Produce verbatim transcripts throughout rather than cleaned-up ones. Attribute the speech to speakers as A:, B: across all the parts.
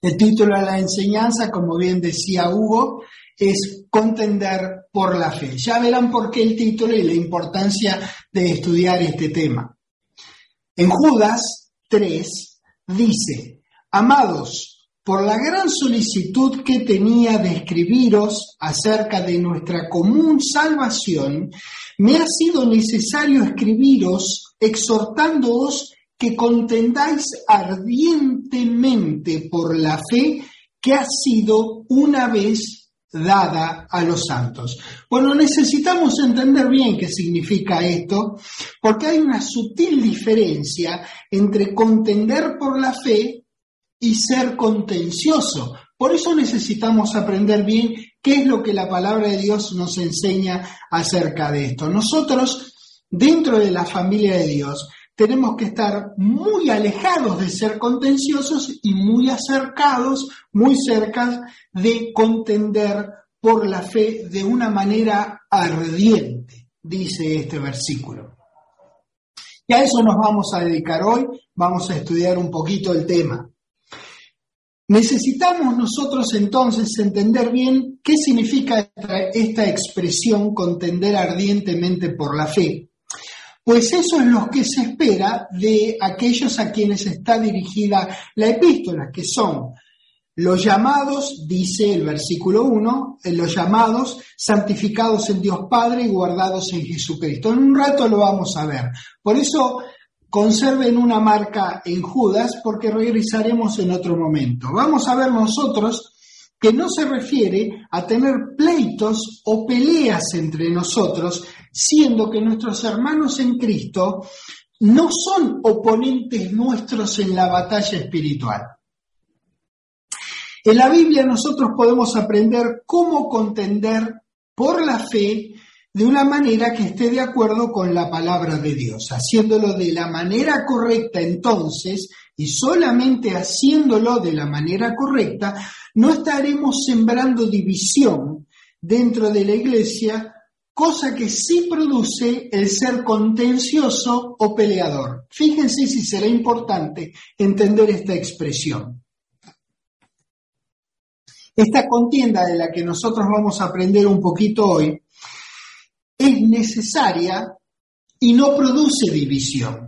A: El título de la enseñanza, como bien decía Hugo, es Contender por la fe. Ya verán por qué el título y la importancia de estudiar este tema. En Judas tres dice: Amados, por la gran solicitud que tenía de escribiros acerca de nuestra común salvación, me ha sido necesario escribiros exhortándoos que contendáis ardientemente por la fe que ha sido una vez dada a los santos. Bueno, necesitamos entender bien qué significa esto, porque hay una sutil diferencia entre contender por la fe y ser contencioso. Por eso necesitamos aprender bien qué es lo que la palabra de Dios nos enseña acerca de esto. Nosotros, dentro de la familia de Dios, tenemos que estar muy alejados de ser contenciosos y muy acercados, muy cerca de contender por la fe de una manera ardiente, dice este versículo. Y a eso nos vamos a dedicar hoy, vamos a estudiar un poquito el tema. Necesitamos nosotros entonces entender bien qué significa esta, esta expresión contender ardientemente por la fe. Pues eso es lo que se espera de aquellos a quienes está dirigida la epístola, que son los llamados, dice el versículo uno, los llamados, santificados en Dios Padre y guardados en Jesucristo. En un rato lo vamos a ver. Por eso conserven una marca en Judas, porque regresaremos en otro momento. Vamos a ver nosotros que no se refiere a tener pleitos o peleas entre nosotros, siendo que nuestros hermanos en Cristo no son oponentes nuestros en la batalla espiritual. En la Biblia nosotros podemos aprender cómo contender por la fe de una manera que esté de acuerdo con la palabra de Dios. Haciéndolo de la manera correcta entonces, y solamente haciéndolo de la manera correcta, no estaremos sembrando división dentro de la iglesia, cosa que sí produce el ser contencioso o peleador. Fíjense si será importante entender esta expresión. Esta contienda de la que nosotros vamos a aprender un poquito hoy es necesaria y no produce división.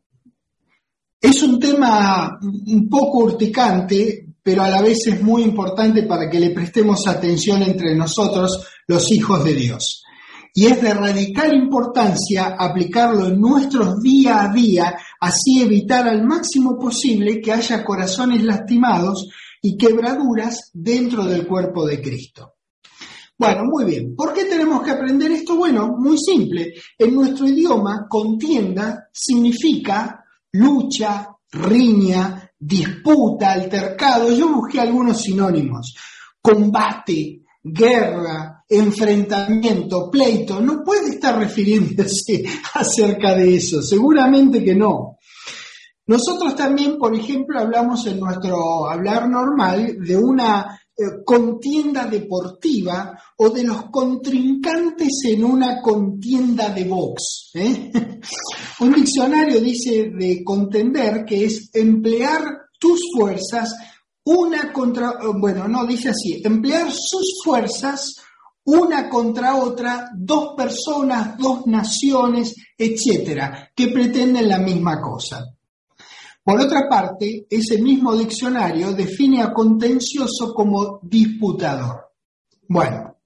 A: Es un tema un poco urticante, pero a la vez es muy importante para que le prestemos atención entre nosotros, los hijos de Dios. Y es de radical importancia aplicarlo en nuestros día a día, así evitar al máximo posible que haya corazones lastimados y quebraduras dentro del cuerpo de Cristo. Bueno, muy bien. ¿Por qué tenemos que aprender esto? Bueno, muy simple. En nuestro idioma, contienda significa lucha, riña, disputa, altercado. Yo busqué algunos sinónimos. Combate, guerra, enfrentamiento, pleito. No puede estar refiriéndose acerca de eso. Seguramente que no. Nosotros también, por ejemplo, hablamos en nuestro hablar normal de una eh, contienda deportiva o de los contrincantes en una contienda de box. ¿eh? Un diccionario dice de contender que es emplear tus fuerzas una contra, bueno, no dice así, emplear sus fuerzas una contra otra, dos personas, dos naciones, etcétera, que pretenden la misma cosa. Por otra parte, ese mismo diccionario define a contencioso como disputador. Bueno,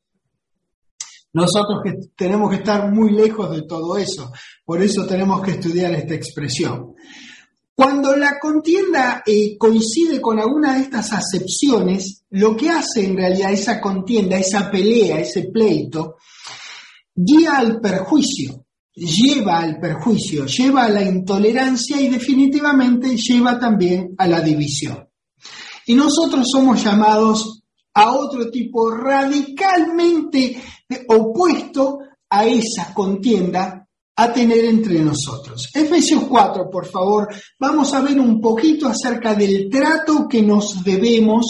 A: nosotros que tenemos que estar muy lejos de todo eso, por eso tenemos que estudiar esta expresión. Cuando la contienda eh, coincide con alguna de estas acepciones, lo que hace en realidad esa contienda, esa pelea, ese pleito, guía al perjuicio. Lleva al perjuicio, lleva a la intolerancia y definitivamente lleva también a la división. Y nosotros somos llamados a otro tipo radicalmente opuesto a esa contienda a tener entre nosotros. Efesios cuatro, por favor, vamos a ver un poquito acerca del trato que nos debemos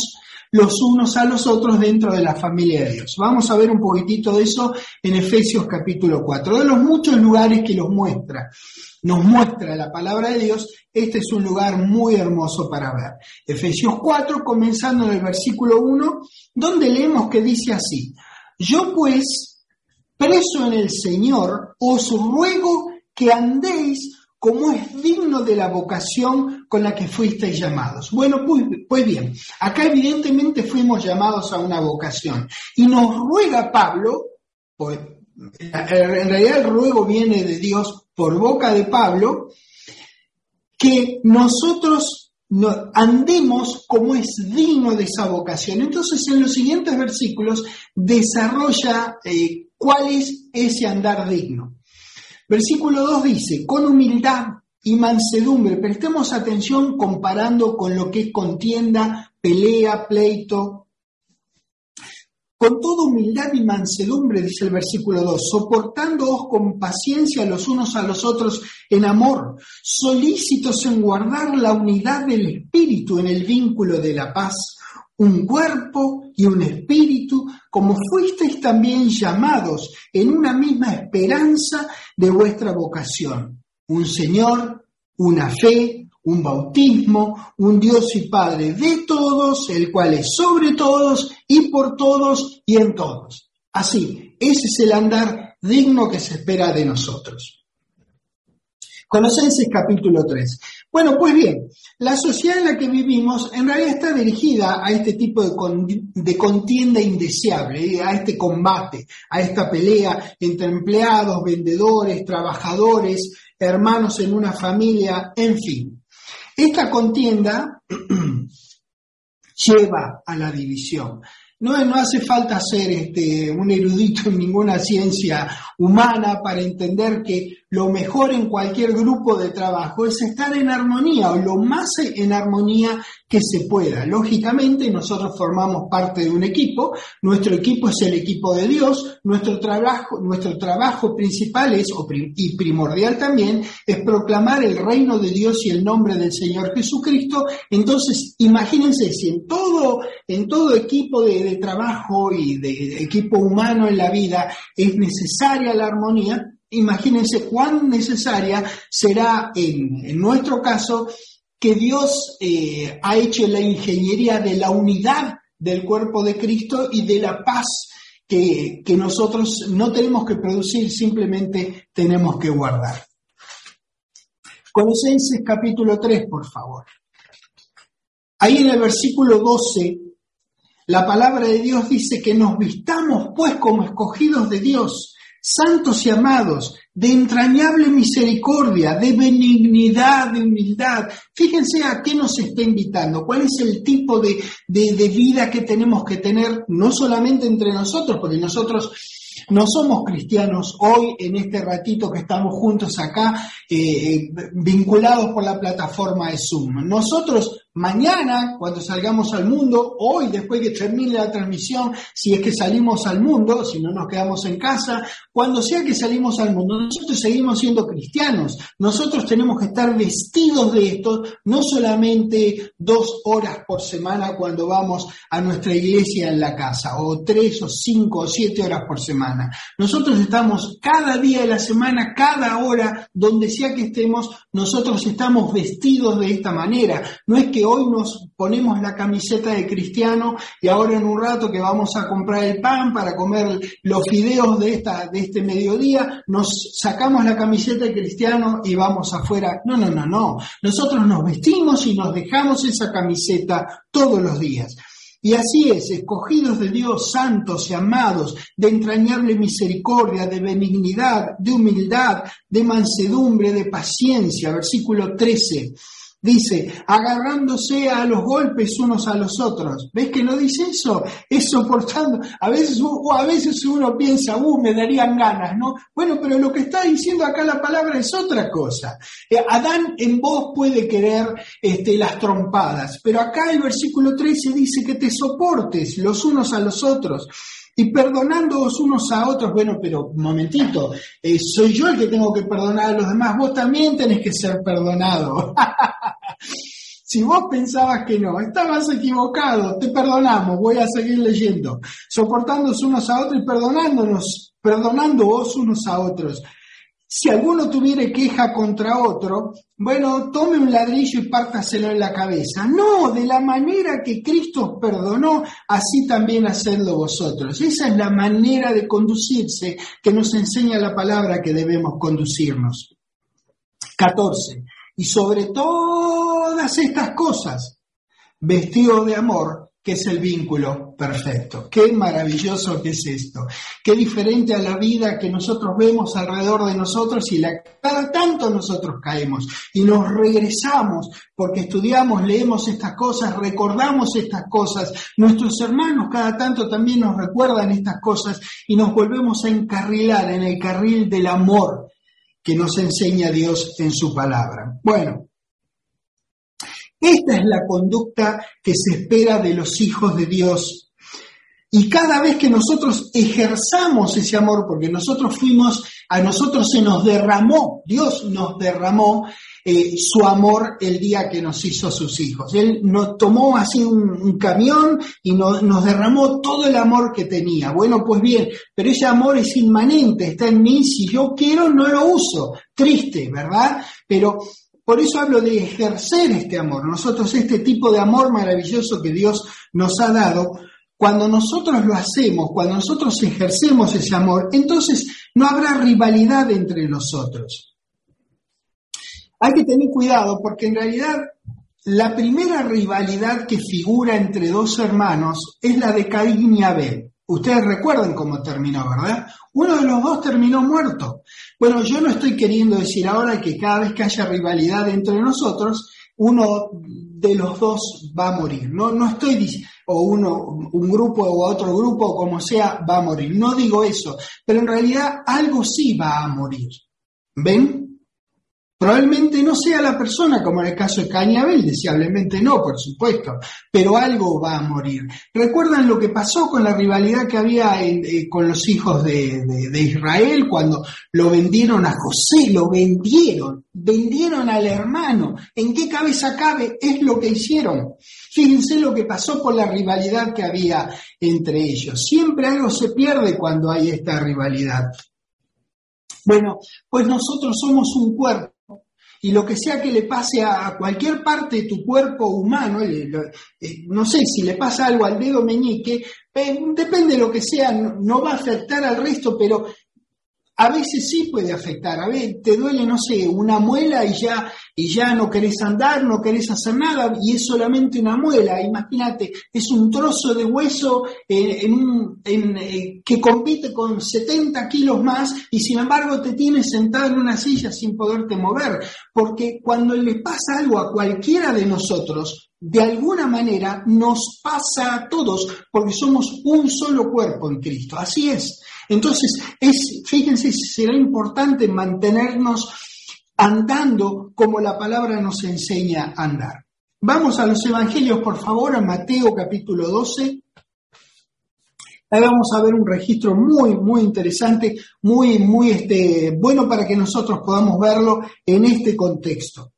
A: los unos a los otros dentro de la familia de Dios. Vamos a ver un poquitito de eso en Efesios capítulo cuatro. De los muchos lugares que los muestra, nos muestra la palabra de Dios, este es un lugar muy hermoso para ver. Efesios cuatro, comenzando en el versículo uno, donde leemos que dice así: yo pues, preso en el Señor, os ruego que andéis como es digno de la vocación con la que fuisteis llamados. Bueno, pues, pues bien, acá evidentemente fuimos llamados a una vocación. Y nos ruega Pablo, pues, en realidad el ruego viene de Dios por boca de Pablo, que nosotros andemos como es digno de esa vocación. Entonces, en los siguientes versículos desarrolla eh, cuál es ese andar digno. Versículo dos dice: con humildad y mansedumbre. Prestemos atención comparando con lo que es contienda, pelea, pleito. Con toda humildad y mansedumbre, dice el versículo dos, soportándoos con paciencia los unos a los otros en amor, solícitos en guardar la unidad del espíritu en el vínculo de la paz, un cuerpo y un espíritu, como fuisteis también llamados en una misma esperanza de vuestra vocación. Un Señor, una fe, un bautismo, un Dios y Padre de todos, el cual es sobre todos y por todos y en todos. Así, ese es el andar digno que se espera de nosotros. Colosenses capítulo tres. Bueno, pues bien, la sociedad en la que vivimos en realidad está dirigida a este tipo de, con, de contienda indeseable, a este combate, a esta pelea entre empleados, vendedores, trabajadores, hermanos en una familia, en fin. Esta contienda lleva a la división. No, no hace falta ser este, un erudito en ninguna ciencia humana para entender que lo mejor en cualquier grupo de trabajo es estar en armonía, o lo más en armonía que se pueda. Lógicamente, nosotros formamos parte de un equipo, nuestro equipo es el equipo de Dios, nuestro trabajo, nuestro trabajo principal es, y primordial también, es proclamar el reino de Dios y el nombre del Señor Jesucristo. Entonces, imagínense si en todo, en todo equipo de, de trabajo y de equipo humano en la vida es necesaria la armonía. Imagínense cuán necesaria será en, en nuestro caso que Dios eh, ha hecho la ingeniería de la unidad del cuerpo de Cristo y de la paz que, que nosotros no tenemos que producir, simplemente tenemos que guardar. Colosenses capítulo tres, por favor. Ahí en el versículo doce, la palabra de Dios dice que nos vistamos pues como escogidos de Dios, santos y amados, de entrañable misericordia, de benignidad, de humildad. Fíjense a qué nos está invitando, cuál es el tipo de, de, de vida que tenemos que tener, no solamente entre nosotros, porque nosotros no somos cristianos hoy en este ratito que estamos juntos acá, eh, vinculados por la plataforma de Zoom. Nosotros mañana, cuando salgamos al mundo, hoy, después que termine la transmisión, si es que salimos al mundo, si no nos quedamos en casa, cuando sea que salimos al mundo, nosotros seguimos siendo cristianos. Nosotros tenemos que estar vestidos de esto, no solamente dos horas por semana cuando vamos a nuestra iglesia en la casa, o tres o cinco o siete horas por semana. Nosotros estamos cada día de la semana, cada hora, donde sea que estemos, nosotros estamos vestidos de esta manera. No es que hoy nos ponemos la camiseta de cristiano y ahora en un rato que vamos a comprar el pan para comer los fideos de, esta, de este mediodía, nos sacamos la camiseta de cristiano y vamos afuera. No, no, no, no. Nosotros nos vestimos y nos dejamos esa camiseta todos los días. Y así es, escogidos de Dios, santos y amados, de entrañable misericordia, de benignidad, de humildad, de mansedumbre, de paciencia. Versículo trece. Dice, agarrándose a los golpes unos a los otros. ¿Ves que no dice eso? Es soportando. A veces, o a veces uno piensa, uh, me darían ganas, ¿no? Bueno, pero lo que está diciendo acá la palabra es otra cosa. Eh, Adán en vos puede querer este, las trompadas, pero acá el versículo trece dice que te soportes los unos a los otros. Y perdonándoos unos a otros, bueno, pero un momentito, eh, soy yo el que tengo que perdonar a los demás, vos también tenés que ser perdonado. Si vos pensabas que no, estabas equivocado, te perdonamos, voy a seguir leyendo. Soportándonos unos a otros y perdonándonos, perdonándoos unos a otros. Si alguno tuviere queja contra otro, bueno, tome un ladrillo y pártaselo en la cabeza. No, de la manera que Cristo os perdonó, así también hacedlo vosotros. Esa es la manera de conducirse que nos enseña la palabra que debemos conducirnos. catorce. Y sobre todas estas cosas, vestidos de amor, que es el vínculo perfecto. Qué maravilloso que es esto. Qué diferente a la vida que nosotros vemos alrededor de nosotros y la, cada tanto nosotros caemos y nos regresamos porque estudiamos, leemos estas cosas, recordamos estas cosas. Nuestros hermanos cada tanto también nos recuerdan estas cosas y nos volvemos a encarrilar en el carril del amor que nos enseña Dios en su palabra. Bueno, esta es la conducta que se espera de los hijos de Dios. Y cada vez que nosotros ejerzamos ese amor, porque nosotros fuimos, a nosotros se nos derramó, Dios nos derramó eh, su amor el día que nos hizo sus hijos. Él nos tomó así un, un camión y nos, nos derramó todo el amor que tenía. Bueno, pues bien, pero ese amor es inmanente, está en mí, si yo quiero no lo uso. Triste, ¿verdad? Pero por eso hablo de ejercer este amor. Nosotros este tipo de amor maravilloso que Dios nos ha dado, cuando nosotros lo hacemos, cuando nosotros ejercemos ese amor, entonces no habrá rivalidad entre nosotros. Hay que tener cuidado porque en realidad la primera rivalidad que figura entre dos hermanos es la de Caín y Abel. Ustedes recuerdan cómo terminó, ¿verdad? Uno de los dos terminó muerto. Bueno, yo no estoy queriendo decir ahora que cada vez que haya rivalidad entre nosotros, uno de los dos va a morir. No, no estoy diciendo, o uno, un grupo o otro grupo, o como sea, va a morir. No digo eso, pero en realidad algo sí va a morir. ¿Ven? Probablemente no sea la persona, como en el caso de Caín y Abel, deseablemente no, por supuesto, pero algo va a morir. ¿Recuerdan lo que pasó con la rivalidad que había en, eh, con los hijos de, de, de Israel cuando lo vendieron a José? Lo vendieron, vendieron al hermano. ¿En qué cabeza cabe? Es lo que hicieron. Fíjense lo que pasó por la rivalidad que había entre ellos. Siempre algo se pierde cuando hay esta rivalidad. Bueno, pues nosotros somos un cuerpo. Y lo que sea que le pase a cualquier parte de tu cuerpo humano, eh, eh, no sé, si le pasa algo al dedo meñique, eh, depende de lo que sea, no, no va a afectar al resto, pero a veces sí puede afectar. A ver, te duele, no sé, una muela y ya, y ya no querés andar, no querés hacer nada, y es solamente una muela. Imagínate, es un trozo de hueso eh, en un, en, eh, que compite con setenta kilos más, y sin embargo te tienes sentado en una silla sin poderte mover. Porque cuando le pasa algo a cualquiera de nosotros, de alguna manera nos pasa a todos, porque somos un solo cuerpo en Cristo. Así es. Entonces, es, fíjense, será importante mantenernos andando como la palabra nos enseña a andar. Vamos a los evangelios, por favor, a Mateo capítulo doce. Ahí vamos a ver un registro muy, muy interesante, muy, muy este, bueno para que nosotros podamos verlo en este contexto.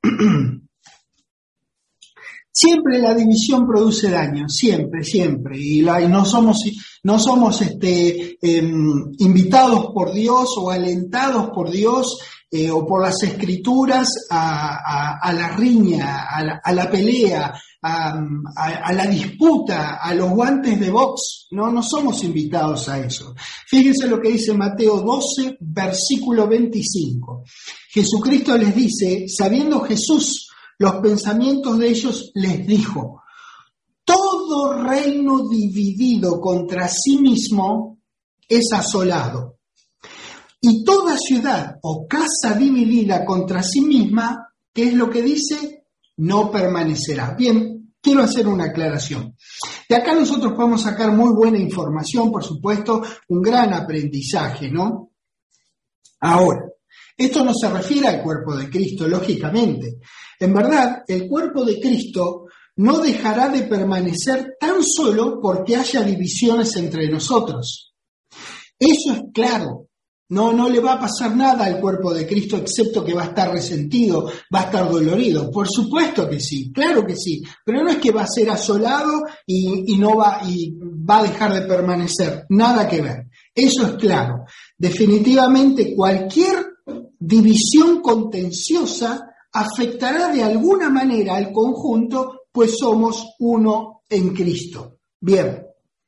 A: Siempre la división produce daño, siempre, siempre, y, la, y no somos, no somos este, eh, invitados por Dios o alentados por Dios eh, o por las Escrituras a, a, a la riña, a la, a la pelea, a, a, a la disputa, a los guantes de box. No, no somos invitados a eso. Fíjense lo que dice Mateo doce, versículo veinticinco. Jesucristo les dice, sabiendo Jesús los pensamientos de ellos, les dijo: todo reino dividido contra sí mismo es asolado, y toda ciudad o casa dividida contra sí misma, ¿qué es lo que dice? No permanecerá. Bien, quiero hacer una aclaración. De acá nosotros podemos sacar muy buena información, por supuesto, un gran aprendizaje, ¿no? Ahora, esto no se refiere al cuerpo de Cristo, lógicamente. En verdad, el cuerpo de Cristo no dejará de permanecer tan solo porque haya divisiones entre nosotros. Eso es claro. No, no le va a pasar nada al cuerpo de Cristo, excepto que va a estar resentido, va a estar dolorido. Por supuesto que sí, claro que sí, pero no es que va a ser asolado y, y no va, y va a dejar de permanecer, nada que ver. Eso es claro. Definitivamente cualquier división contenciosa afectará de alguna manera al conjunto, pues somos uno en Cristo. Bien.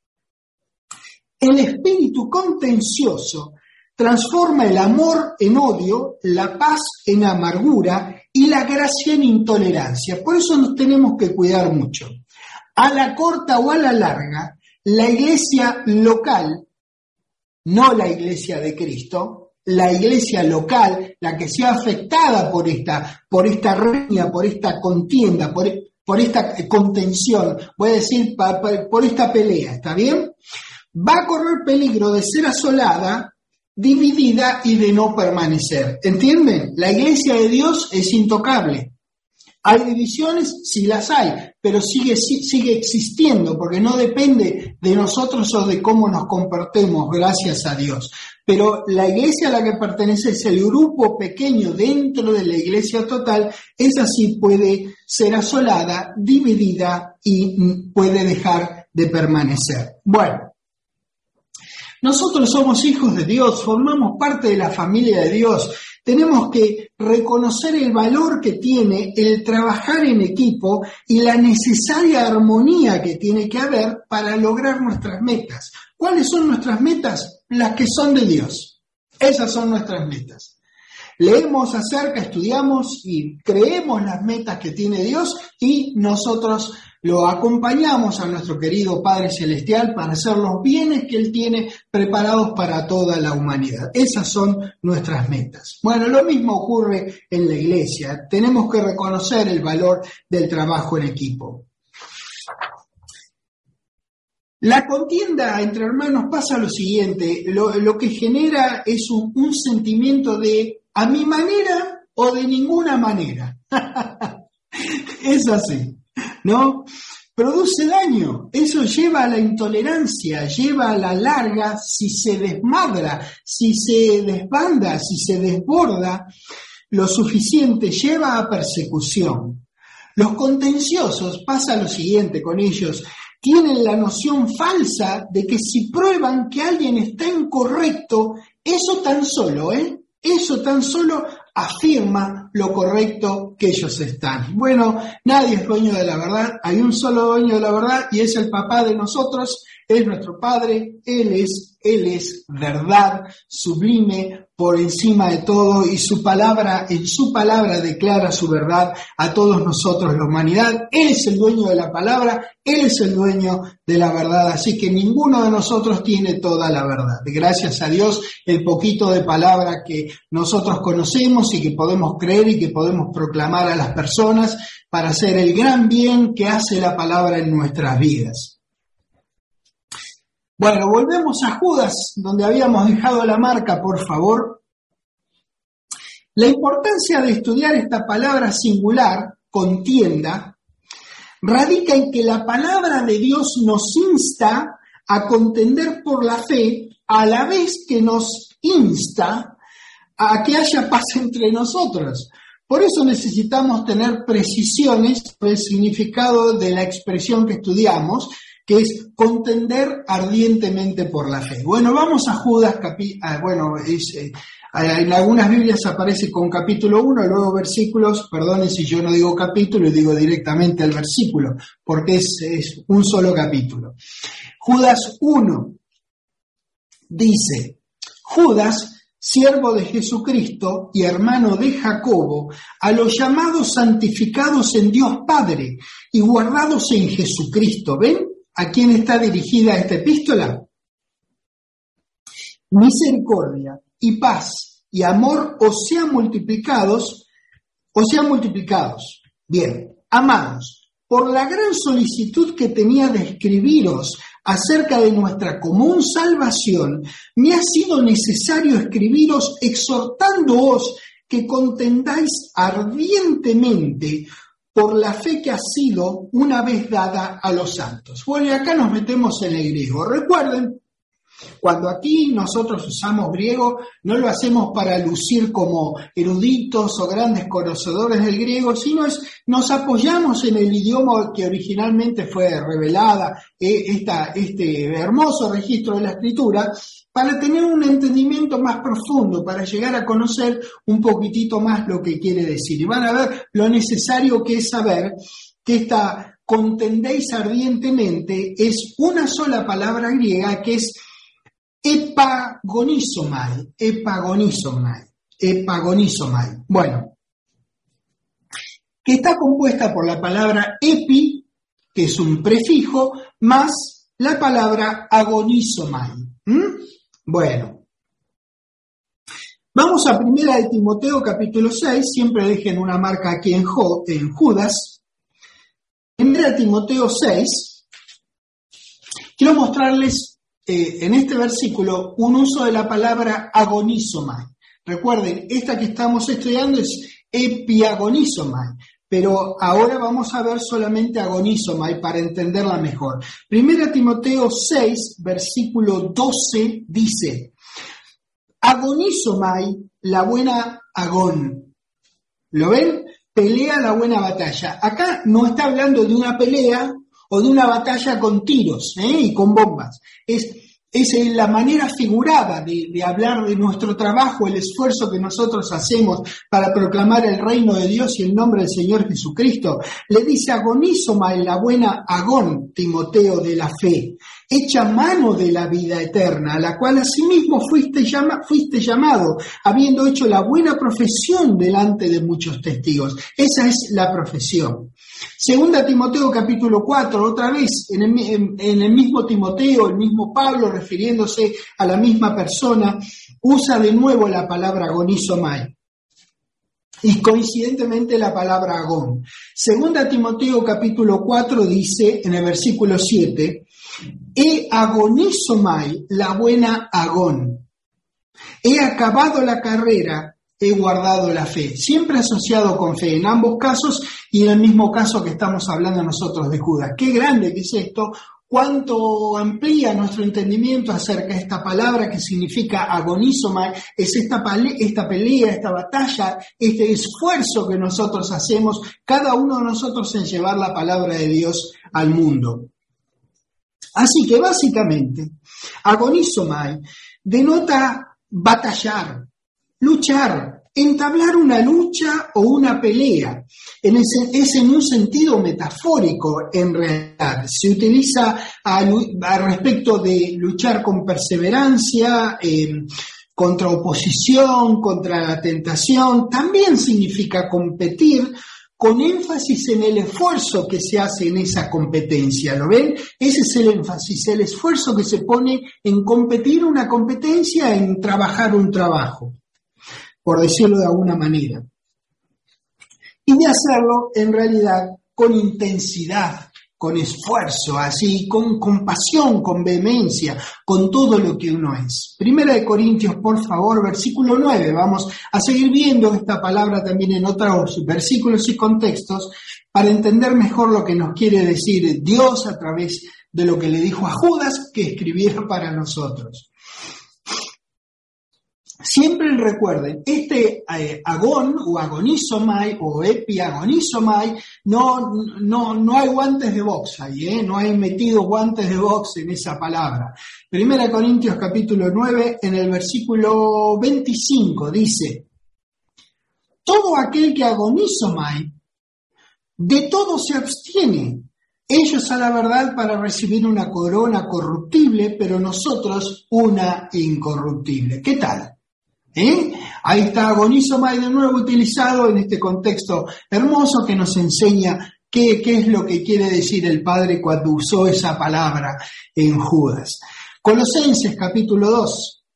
A: El espíritu contencioso transforma el amor en odio, la paz en amargura y la gracia en intolerancia. Por eso nos tenemos que cuidar mucho. A la corta o a la larga, la iglesia local, no la iglesia de Cristo, la iglesia local, la que sea afectada por esta, por esta riña, por esta contienda, por, por esta contención, voy a decir, por esta pelea, ¿está bien? Va a correr peligro de ser asolada, dividida y de no permanecer. ¿Entienden? La iglesia de Dios es intocable. ¿Hay divisiones? Sí las hay, pero sigue, sigue existiendo porque no depende de nosotros o de cómo nos comportemos, gracias a Dios. Pero la iglesia a la que pertenece es el grupo pequeño dentro de la iglesia total, esa sí puede ser asolada, dividida y puede dejar de permanecer. Bueno. Nosotros somos hijos de Dios, formamos parte de la familia de Dios. Tenemos que reconocer el valor que tiene el trabajar en equipo y la necesaria armonía que tiene que haber para lograr nuestras metas. ¿Cuáles son nuestras metas? Las que son de Dios. Esas son nuestras metas. Leemos acerca, estudiamos y creemos las metas que tiene Dios y nosotros lo acompañamos a nuestro querido Padre Celestial para hacer los bienes que Él tiene preparados para toda la humanidad. Esas son nuestras metas. Bueno, lo mismo ocurre en la iglesia. Tenemos que reconocer el valor del trabajo en equipo. La contienda entre hermanos pasa lo siguiente, lo, lo que genera es un, un sentimiento de a mi manera o de ninguna manera. Es así, ¿no? Produce daño, eso lleva a la intolerancia, lleva a la larga, si se desmadra, si se desbanda, si se desborda lo suficiente, lleva a persecución. Los contenciosos, pasa lo siguiente con ellos, tienen la noción falsa de que si prueban que alguien está incorrecto, eso tan solo, ¿eh? Eso tan solo afirma lo correcto que ellos están. Bueno, nadie es dueño de la verdad, hay un solo dueño de la verdad y es el papá de nosotros, es nuestro Padre, Él es, Él es verdad sublime por encima de todo y su palabra, en su palabra declara su verdad a todos nosotros, la humanidad. Él es el dueño de la palabra, Él es el dueño de la verdad, así que ninguno de nosotros tiene toda la verdad. Gracias a Dios, el poquito de palabra que nosotros conocemos y que podemos creer y que podemos proclamar a las personas para hacer el gran bien que hace la palabra en nuestras vidas. Bueno, volvemos a Judas, donde habíamos dejado la marca, por favor. La importancia de estudiar esta palabra singular, contienda, radica en que la palabra de Dios nos insta a contender por la fe, a la vez que nos insta a que haya paz entre nosotros. Por eso necesitamos tener precisiones del significado de la expresión que estudiamos, que es contender ardientemente por la fe. Bueno, vamos a Judas, capi- ah, bueno, es, eh, en algunas Biblias aparece con capítulo uno, luego versículos, perdonen si yo no digo capítulo y digo directamente el versículo, porque es, es un solo capítulo. Judas uno dice, Judas, siervo de Jesucristo y hermano de Jacobo, a los llamados santificados en Dios Padre y guardados en Jesucristo. ¿Ven a quién está dirigida esta epístola? Misericordia y paz y amor os sean multiplicados, os sean multiplicados. Bien, amados, por la gran solicitud que tenía de escribiros acerca de nuestra común salvación, me ha sido necesario escribiros exhortándoos que contendáis ardientemente por la fe que ha sido una vez dada a los santos. Bueno, y acá nos metemos en el griego. Recuerden Cuando aquí nosotros usamos griego, no lo hacemos para lucir como eruditos o grandes conocedores del griego, sino es, nos apoyamos en el idioma que originalmente fue revelada, eh, esta, este hermoso registro de la Escritura, para tener un entendimiento más profundo, para llegar a conocer un poquitito más lo que quiere decir. Y van a ver lo necesario que es saber que esta contendéis ardientemente es una sola palabra griega que es epagonizomai, epagonizomai, epagonizomai. Bueno, que está compuesta por la palabra epi, que es un prefijo, más la palabra agonizomai. ¿Mm? Bueno, vamos a Primera de Timoteo capítulo seis, siempre dejen una marca aquí en, Jo, en Judas. Primera de Timoteo seis, quiero mostrarles Eh, en este versículo un uso de la palabra agonizomai. Recuerden, esta que estamos estudiando es epiagonizomai, pero ahora vamos a ver solamente agonizomai para entenderla mejor. Primera Timoteo seis, versículo doce dice: agonizomai, la buena agón. ¿Lo ven? Pelea la buena batalla. Acá no está hablando de una pelea o de una batalla con tiros ¿eh? y con bombas. Es, es la manera figurada de, de hablar de nuestro trabajo, el esfuerzo que nosotros hacemos para proclamar el reino de Dios y el nombre del Señor Jesucristo. Le dice agonizomai, la buena agón, Timoteo, de la fe, hecha mano de la vida eterna, a la cual asimismo fuiste, llama, fuiste llamado, habiendo hecho la buena profesión delante de muchos testigos. Esa es la profesión. Segunda Timoteo capítulo cuatro, otra vez, en el, en, en el mismo Timoteo, el mismo Pablo, refiriéndose a la misma persona, usa de nuevo la palabra agonizomai. Y coincidentemente la palabra agón. Segunda Timoteo capítulo cuatro dice, en el versículo siete, he agonizomai, la buena agón. He acabado la carrera, he guardado la fe. Siempre asociado con fe en ambos casos y en el mismo caso que estamos hablando nosotros de Judas. Qué grande que es esto, cuánto amplía nuestro entendimiento acerca de esta palabra que significa agonizomai, es esta, pale, esta pelea, esta batalla, este esfuerzo que nosotros hacemos, cada uno de nosotros en llevar la palabra de Dios al mundo. Así que básicamente, agonizomai denota batallar, luchar, entablar una lucha o una pelea. En ese, es en un sentido metafórico, en realidad. Se utiliza a, a respecto de luchar con perseverancia, eh, contra oposición, contra la tentación. También significa competir con énfasis en el esfuerzo que se hace en esa competencia. ¿Lo ven? Ese es el énfasis, el esfuerzo que se pone en competir una competencia, en trabajar un trabajo, por decirlo de alguna manera. Y de hacerlo, en realidad, con intensidad, con esfuerzo, así, con compasión, con vehemencia, con todo lo que uno es. Primera de Corintios, por favor, versículo nueve. Vamos a seguir viendo esta palabra también en otros versículos y contextos para entender mejor lo que nos quiere decir Dios a través de lo que le dijo a Judas que escribiera para nosotros. Siempre recuerden, este eh, agón o agonizomai o epiagonizomai, no, no, no hay guantes de box ahí, ¿eh? No hay metido guantes de box en esa palabra. Primera Corintios capítulo nueve, en el versículo veinticinco, dice: todo aquel que agonizomai, de todo se abstiene. Ellos a la verdad para recibir una corona corruptible, pero nosotros una incorruptible. ¿Qué tal? ¿Eh? Ahí está agonizomai de nuevo utilizado en este contexto hermoso que nos enseña qué, qué es lo que quiere decir el Padre cuando usó esa palabra en Judas. Colosenses capítulo dos.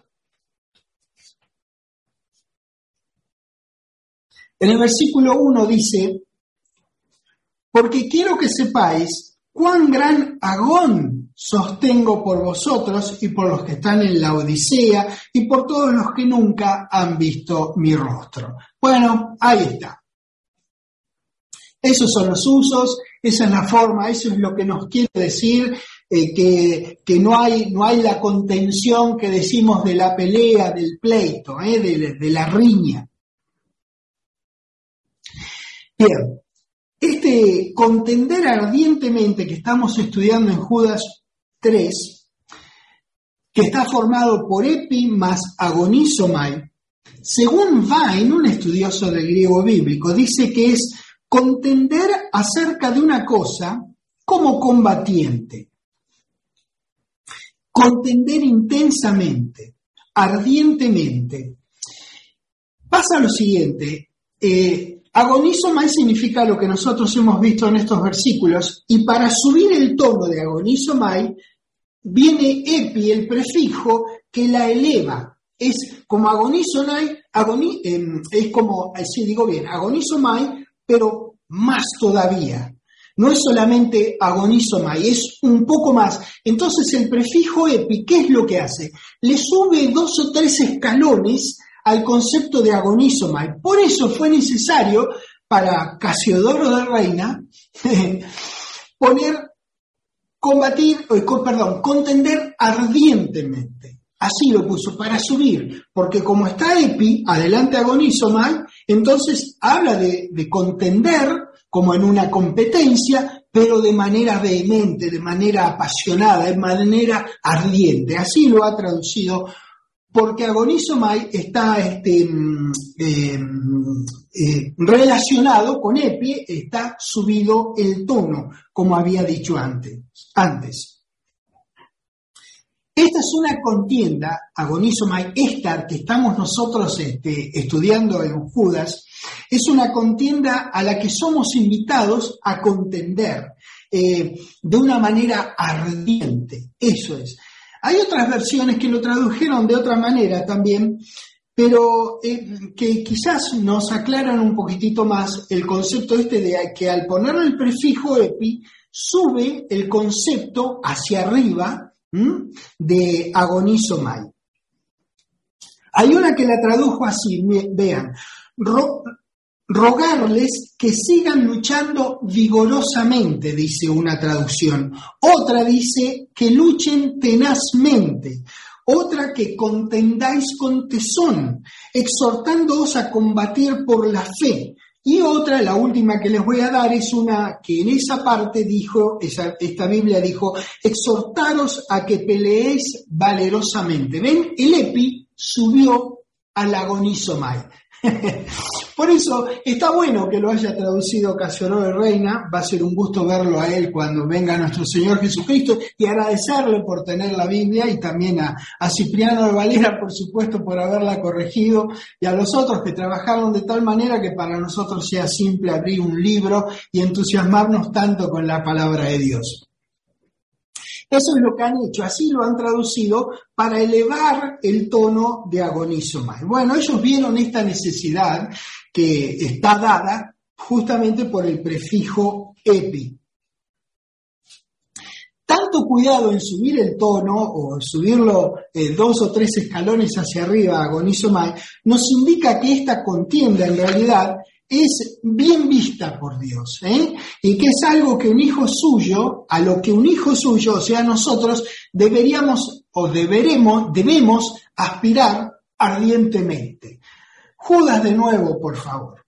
A: En el versículo uno dice: porque quiero que sepáis cuán gran agón sostengo por vosotros y por los que están en la Odisea y por todos los que nunca han visto mi rostro. Bueno, ahí está. Esos son los usos, esa es la forma, eso es lo que nos quiere decir eh, que, que no hay, no hay la contención que decimos de la pelea, del pleito, eh, de, de la riña. Bien, este contender ardientemente que estamos estudiando en Judas tres, que está formado por epi más agonizomai, según Vine, un estudioso del griego bíblico, dice que es contender acerca de una cosa como combatiente. Contender intensamente, ardientemente. Pasa lo siguiente, eh, agonizomai significa lo que nosotros hemos visto en estos versículos, y para subir el tono de agonizomai viene epi, el prefijo que la eleva. Es como agonizomai, agoni, eh, es como, si digo bien, agonizomai, pero más todavía. No es solamente agonizomai, es un poco más. Entonces el prefijo epi, ¿qué es lo que hace? Le sube dos o tres escalones al concepto de agonizomai. Por eso fue necesario para Casiodoro de Reina poner, combatir, perdón, contender ardientemente. Así lo puso, para subir, porque como está epi, adelante agonizomai, entonces habla de, de contender como en una competencia, pero de manera vehemente, de manera apasionada, de manera ardiente. Así lo ha traducido, porque agonizomai está este, eh, eh, relacionado con epi, está subido el tono, como había dicho antes. antes. Esta es una contienda, agonizomai, esta que estamos nosotros este, estudiando en Judas, es una contienda a la que somos invitados a contender eh, de una manera ardiente, eso es. Hay otras versiones que lo tradujeron de otra manera también, pero eh, que quizás nos aclaran un poquitito más el concepto este de que al poner el prefijo epi, sube el concepto hacia arriba, de agonizomai. Hay una que la tradujo así, vean, ro, rogarles que sigan luchando vigorosamente, dice una traducción. Otra dice que luchen tenazmente. Otra que contendáis con tesón, exhortándoos a combatir por la fe. Y otra, la última que les voy a dar, es una que en esa parte dijo, esa, esta Biblia dijo, exhortaros a que peleéis valerosamente. ¿Ven? El epi subió al agonizomai. Por eso está bueno que lo haya traducido Casiodoro de Reina. Va a ser un gusto verlo a él cuando venga nuestro Señor Jesucristo y agradecerle por tener la Biblia, y también a, a Cipriano de Valera, por supuesto, por haberla corregido, y a los otros que trabajaron de tal manera que para nosotros sea simple abrir un libro y entusiasmarnos tanto con la palabra de Dios. Eso es lo que han hecho, así lo han traducido para elevar el tono de agonizomai. Bueno, ellos vieron esta necesidad que está dada justamente por el prefijo epi. Tanto cuidado en subir el tono o subirlo eh, dos o tres escalones hacia arriba, agonizomai, nos indica que esta contienda en realidad es bien vista por Dios, ¿eh? Y que es algo que un hijo suyo, a lo que un hijo suyo, o sea, nosotros deberíamos o deberemos, debemos aspirar ardientemente. Judas de nuevo, por favor.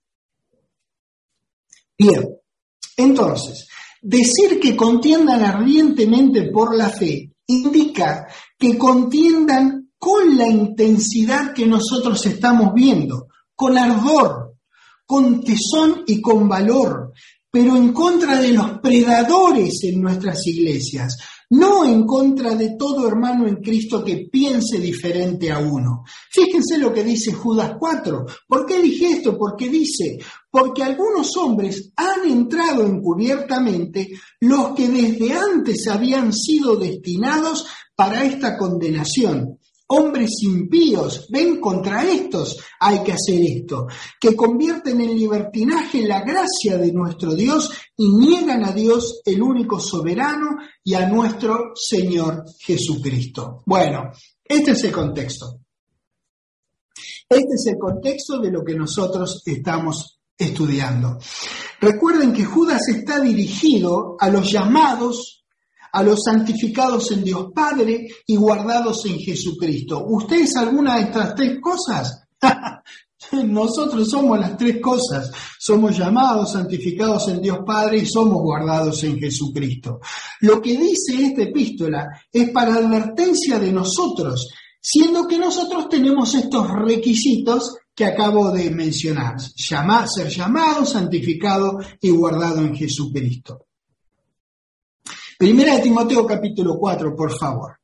A: Bien, entonces, decir que contiendan ardientemente por la fe indica que contiendan con la intensidad que nosotros estamos viendo, con ardor, con tesón y con valor, pero en contra de los predadores en nuestras iglesias, no en contra de todo hermano en Cristo que piense diferente a uno. Fíjense lo que dice Judas cuatro. ¿Por qué dije esto? Porque dice, porque algunos hombres han entrado encubiertamente, los que desde antes habían sido destinados para esta condenación. Hombres impíos, ven, contra estos hay que hacer esto, que convierten en libertinaje la gracia de nuestro Dios y niegan a Dios, el único soberano, y a nuestro Señor Jesucristo. Bueno, este es el contexto. Este es el contexto de lo que nosotros estamos estudiando. Recuerden que Judas está dirigido a los llamados, a los santificados en Dios Padre y guardados en Jesucristo. ¿Ustedes alguna de estas tres cosas? Nosotros somos las tres cosas. Somos llamados, santificados en Dios Padre y somos guardados en Jesucristo. Lo que dice esta epístola es para advertencia de nosotros, siendo que nosotros tenemos estos requisitos que acabo de mencionar. Llama, ser llamado, santificado y guardado en Jesucristo. Primera de Timoteo capítulo cuatro, por favor.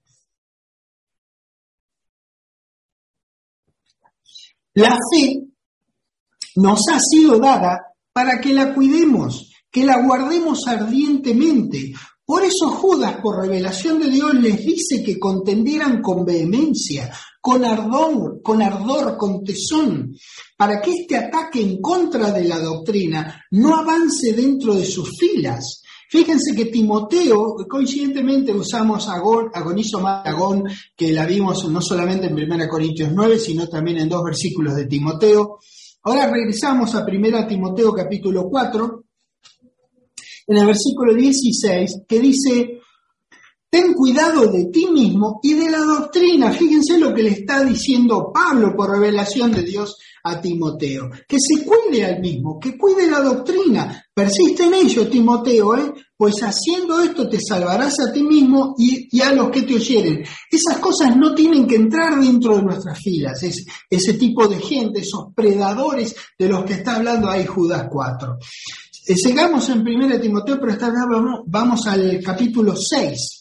A: La fe nos ha sido dada para que la cuidemos, que la guardemos ardientemente. Por eso Judas, por revelación de Dios, les dice que contendieran con vehemencia, con ardor, con ardor, con tesón, para que este ataque en contra de la doctrina no avance dentro de sus filas. Fíjense que Timoteo, coincidentemente usamos agón, agonizomai, agón, que la vimos no solamente en primera Corintios nueve, sino también en dos versículos de Timoteo. Ahora regresamos a primera Timoteo capítulo cuatro, en el versículo dieciséis, que dice: ten cuidado de ti mismo y de la doctrina. Fíjense lo que le está diciendo Pablo por revelación de Dios a Timoteo. Que se cuide al mismo, que cuide la doctrina. Persiste en ello, Timoteo, ¿eh? Pues haciendo esto te salvarás a ti mismo y, y a los que te oyeren. Esas cosas no tienen que entrar dentro de nuestras filas. Es, ese tipo de gente, esos predadores de los que está hablando ahí Judas cuatro. Eh, sigamos en primera Timoteo, pero esta vez vamos, vamos al capítulo seis.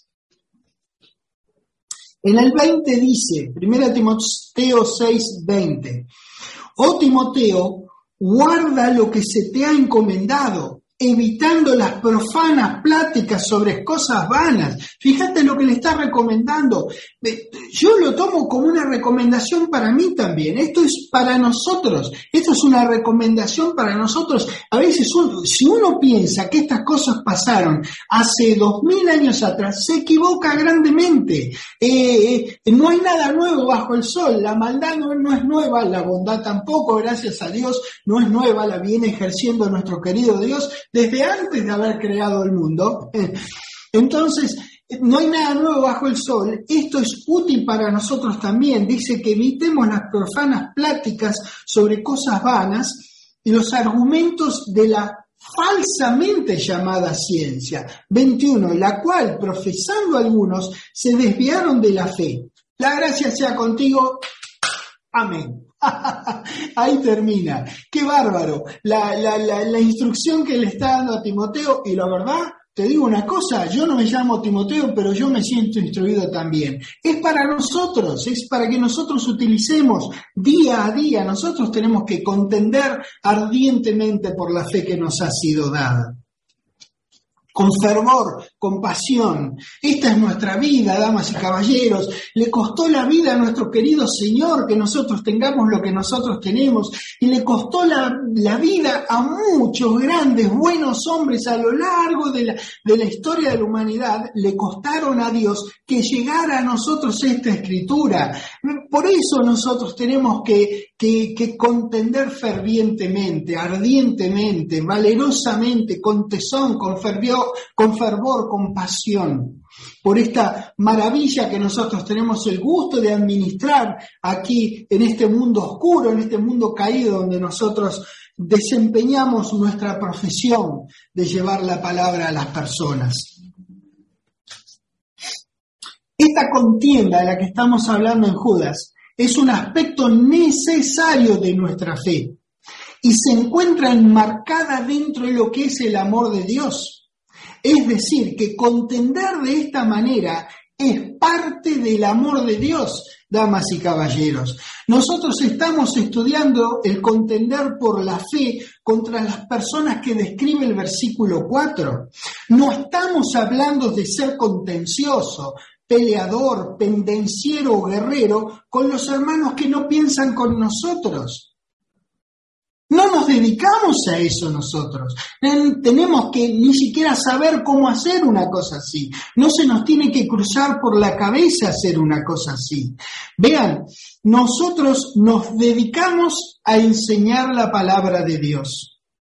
A: En el veinte dice, primera Timoteo seis, veinte, oh Timoteo, guarda lo que se te ha encomendado, evitando las profanas pláticas sobre cosas vanas. Fíjate lo que le está recomendando. Yo lo tomo como una recomendación para mí también. Esto es para nosotros. Esto es una recomendación para nosotros. A veces, uno, si uno piensa que estas cosas pasaron hace dos mil años atrás, se equivoca grandemente. Eh, eh, no hay nada nuevo bajo el sol. La maldad no, no es nueva, la bondad tampoco, gracias a Dios, no es nueva, la viene ejerciendo nuestro querido Dios desde antes de haber creado el mundo. Entonces, no hay nada nuevo bajo el sol. Esto es útil para nosotros también. Dice que evitemos las profanas pláticas sobre cosas vanas y los argumentos de la falsamente llamada ciencia. veintiuno, la cual, profesando algunos, se desviaron de la fe. La gracia sea contigo. Amén. Ahí termina. Qué bárbaro. La, la, la, la instrucción que le está dando a Timoteo, y la verdad, te digo una cosa, yo no me llamo Timoteo, pero yo me siento instruido también. Es para nosotros, es para que nosotros utilicemos día a día. Nosotros tenemos que contender ardientemente por la fe que nos ha sido dada. Con fervor, con pasión. Esta es nuestra vida, damas y caballeros. Le costó la vida a nuestro querido Señor que nosotros tengamos lo que nosotros tenemos. Y le costó la, la vida a muchos grandes, buenos hombres a lo largo de la, de la historia de la humanidad. Le costaron a Dios que llegara a nosotros esta escritura. Por eso nosotros tenemos que, que, que contender fervientemente, ardientemente, valerosamente, con tesón, con fervor, con fervor, con pasión, por esta maravilla que nosotros tenemos el gusto de administrar aquí en este mundo oscuro, en este mundo caído donde nosotros desempeñamos nuestra profesión de llevar la palabra a las personas. Esta contienda de la que estamos hablando en Judas es un aspecto necesario de nuestra fe y se encuentra enmarcada dentro de lo que es el amor de Dios. Es decir, que contender de esta manera es parte del amor de Dios, damas y caballeros. Nosotros estamos estudiando el contender por la fe contra las personas que describe el versículo cuatro. No estamos hablando de ser contencioso, peleador, pendenciero o guerrero con los hermanos que no piensan con nosotros. No nos dedicamos a eso nosotros. Tenemos que ni siquiera saber cómo hacer una cosa así. No se nos tiene que cruzar por la cabeza hacer una cosa así. Vean, nosotros nos dedicamos a enseñar la palabra de Dios.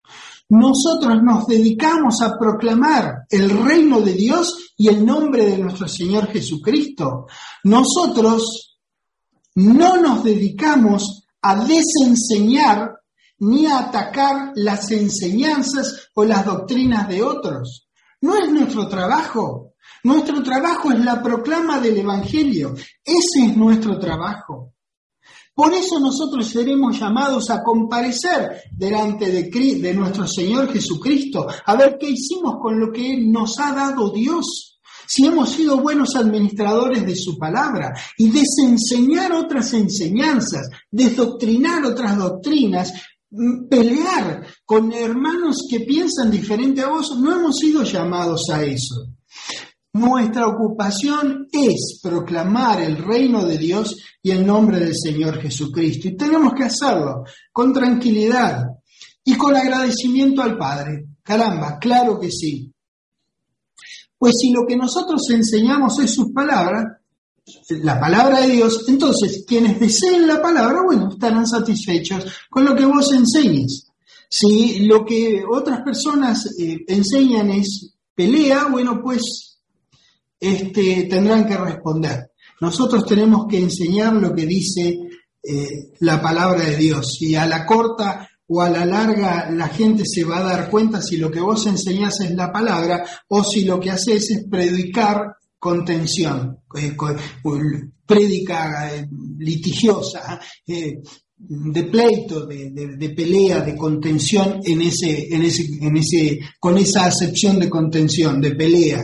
A: Nosotros nos dedicamos a proclamar el reino de Dios y el nombre de nuestro Señor Jesucristo. Nosotros no nos dedicamos a desenseñar ni a atacar las enseñanzas o las doctrinas de otros. No es nuestro trabajo. Nuestro trabajo es la proclama del Evangelio. Ese es nuestro trabajo. Por eso nosotros seremos llamados a comparecer delante de, de nuestro Señor Jesucristo, a ver qué hicimos con lo que Él nos ha dado Dios. Si hemos sido buenos administradores de su palabra y desenseñar otras enseñanzas, desdoctrinar otras doctrinas, pelear con hermanos que piensan diferente a vos, no hemos sido llamados a eso. Nuestra ocupación es proclamar el reino de Dios y el nombre del Señor Jesucristo. Y tenemos que hacerlo con tranquilidad y con agradecimiento al Padre. Caramba, claro que sí. Pues si lo que nosotros enseñamos es sus palabras, la palabra de Dios, entonces quienes deseen la palabra, bueno, estarán satisfechos con lo que vos enseñes. Si lo que otras personas eh, enseñan es pelea, bueno, pues Este, tendrán que responder. Nosotros tenemos que enseñar lo que dice eh, la palabra de Dios, y a la corta o a la larga la gente se va a dar cuenta si lo que vos enseñás es la palabra o si lo que haces es predicar contención, eh, con, prédica eh, litigiosa, eh, de pleito, de, de, de pelea, de contención en ese, en ese, en ese, con esa acepción de contención, de pelea.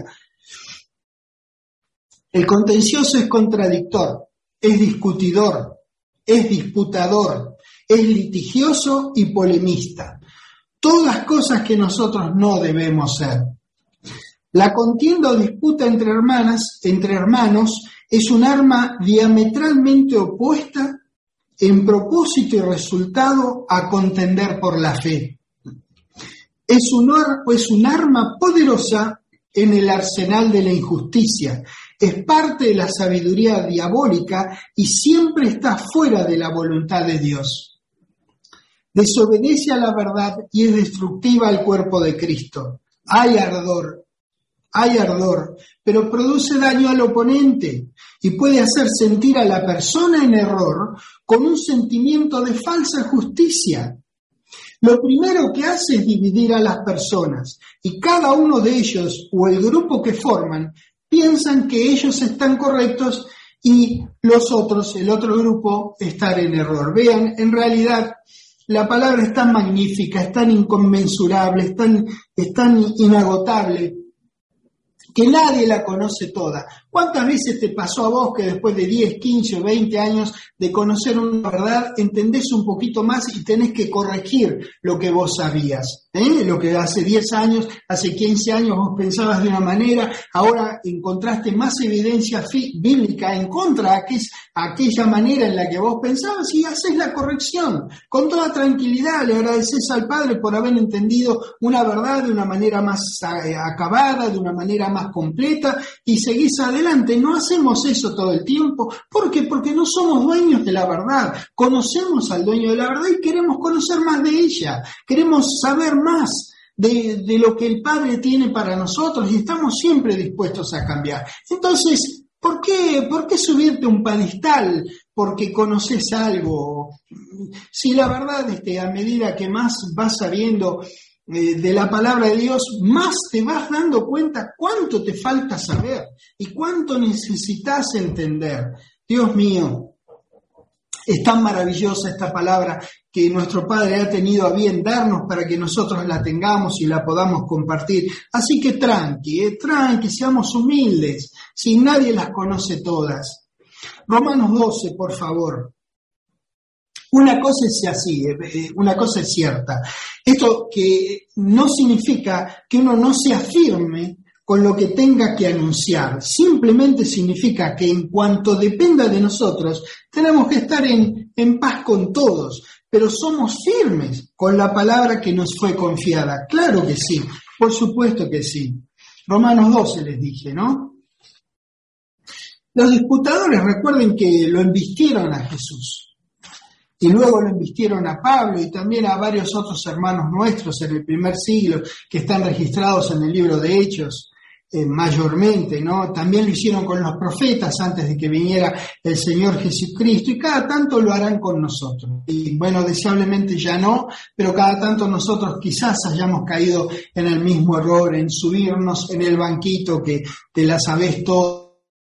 A: El contencioso es contradictor, es discutidor, es disputador, es litigioso y polemista. Todas cosas que nosotros no debemos ser. La contienda o disputa entre hermanas, entre hermanos, es un arma diametralmente opuesta en propósito y resultado a contender por la fe. Es un, es un arma poderosa en el arsenal de la injusticia. Es parte de la sabiduría diabólica y siempre está fuera de la voluntad de Dios. Desobedece a la verdad y es destructiva al cuerpo de Cristo. Hay ardor, hay ardor, pero produce daño al oponente y puede hacer sentir a la persona en error con un sentimiento de falsa justicia. Lo primero que hace es dividir a las personas, y cada uno de ellos o el grupo que forman piensan que ellos están correctos y los otros, el otro grupo, están en error. Vean, en realidad la palabra es tan magnífica, es tan inconmensurable, es tan, es tan inagotable, que nadie la conoce toda. ¿Cuántas veces te pasó a vos que después de diez, quince o veinte años de conocer una verdad, entendés un poquito más y tenés que corregir lo que vos sabías? ¿Eh? Lo que hace diez años, hace quince años vos pensabas de una manera, ahora encontraste más evidencia fi- bíblica en contra de aquel, aquella manera en la que vos pensabas y haces la corrección. Con toda tranquilidad le agradeces al Padre por haber entendido una verdad de una manera más eh, acabada, de una manera más completa, y seguís adelante. No hacemos eso todo el tiempo. ¿Por qué? Porque no somos dueños de la verdad. Conocemos al dueño de la verdad y queremos conocer más de ella. Queremos saber más de, de lo que el Padre tiene para nosotros y estamos siempre dispuestos a cambiar. Entonces, ¿por qué, por qué subirte a un pedestal porque conoces algo? Si la verdad, este, a medida que más vas sabiendo de la palabra de Dios, más te vas dando cuenta cuánto te falta saber y cuánto necesitas entender. Dios mío, es tan maravillosa esta palabra que nuestro Padre ha tenido a bien darnos para que nosotros la tengamos y la podamos compartir. Así que tranqui, eh, tranqui, seamos humildes, si nadie las conoce todas. Romanos doce, por favor. Una cosa es así, una cosa es cierta. Esto que no significa que uno no se afirme con lo que tenga que anunciar. Simplemente significa que en cuanto dependa de nosotros, tenemos que estar en, en paz con todos, pero somos firmes con la palabra que nos fue confiada. Claro que sí, por supuesto que sí. Romanos doce les dije, ¿no? Los disputadores, recuerden que lo embistieron a Jesús. y luego lo invistieron a Pablo y también a varios otros hermanos nuestros en el primer siglo que están registrados en el libro de Hechos. Eh, mayormente, ¿no? También lo hicieron con los profetas antes de que viniera el Señor Jesucristo y cada tanto lo harán con nosotros. Y bueno, deseablemente ya no, pero cada tanto nosotros quizás hayamos caído en el mismo error, en subirnos en el banquito que te la sabés todas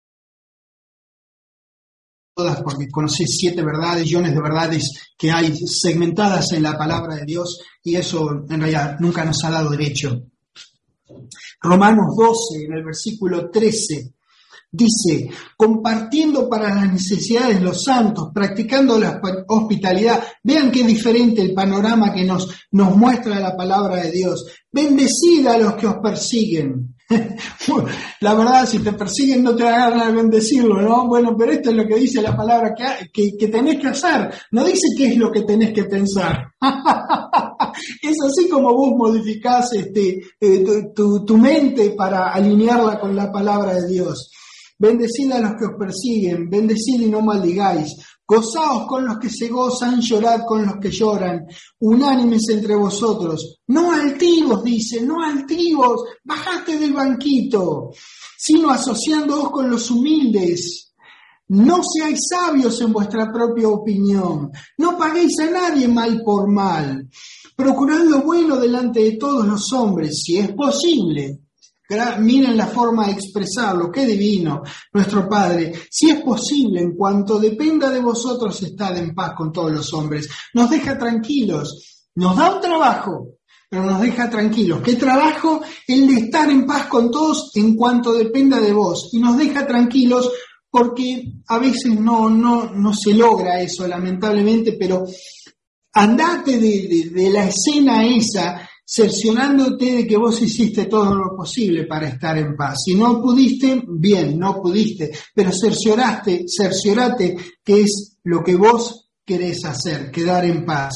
A: porque conocés siete verdades, millones de verdades que hay segmentadas en la palabra de Dios y eso en realidad nunca nos ha dado derecho. Romanos doce, en el versículo trece, dice, compartiendo para las necesidades de los santos, practicando la hospitalidad. Vean qué diferente el panorama que nos, nos muestra la palabra de Dios. Bendecid a los que os persiguen. La verdad, si te persiguen no te da ganas de bendecirlo, ¿no? Bueno, pero esto es lo que dice la palabra que, que, que tenés que hacer. No dice qué es lo que tenés que pensar. Es así como vos modificás este, eh, tu, tu, tu mente para alinearla con la palabra de Dios. Bendecid a los que os persiguen, bendecid y no maldigáis. Gozaos con los que se gozan, llorad con los que lloran, unánimes entre vosotros. No altivos, dice, no altivos, bajate del banquito, sino asociándoos con los humildes. No seáis sabios en vuestra propia opinión, no paguéis a nadie mal por mal. Procurad lo bueno delante de todos los hombres, si es posible. Miren la forma de expresarlo, qué divino, nuestro Padre. Si es posible, en cuanto dependa de vosotros, estad en paz con todos los hombres. Nos deja tranquilos, nos da un trabajo, pero nos deja tranquilos. ¿Qué trabajo? El de estar en paz con todos en cuanto dependa de vos. Y nos deja tranquilos porque a veces no, no, no se logra eso, lamentablemente, pero andate de, de, de la escena esa, cerciorándote de que vos hiciste todo lo posible para estar en paz. Si no pudiste, bien, no pudiste, pero cercioraste, cerciorate que es lo que vos querés hacer, quedar en paz.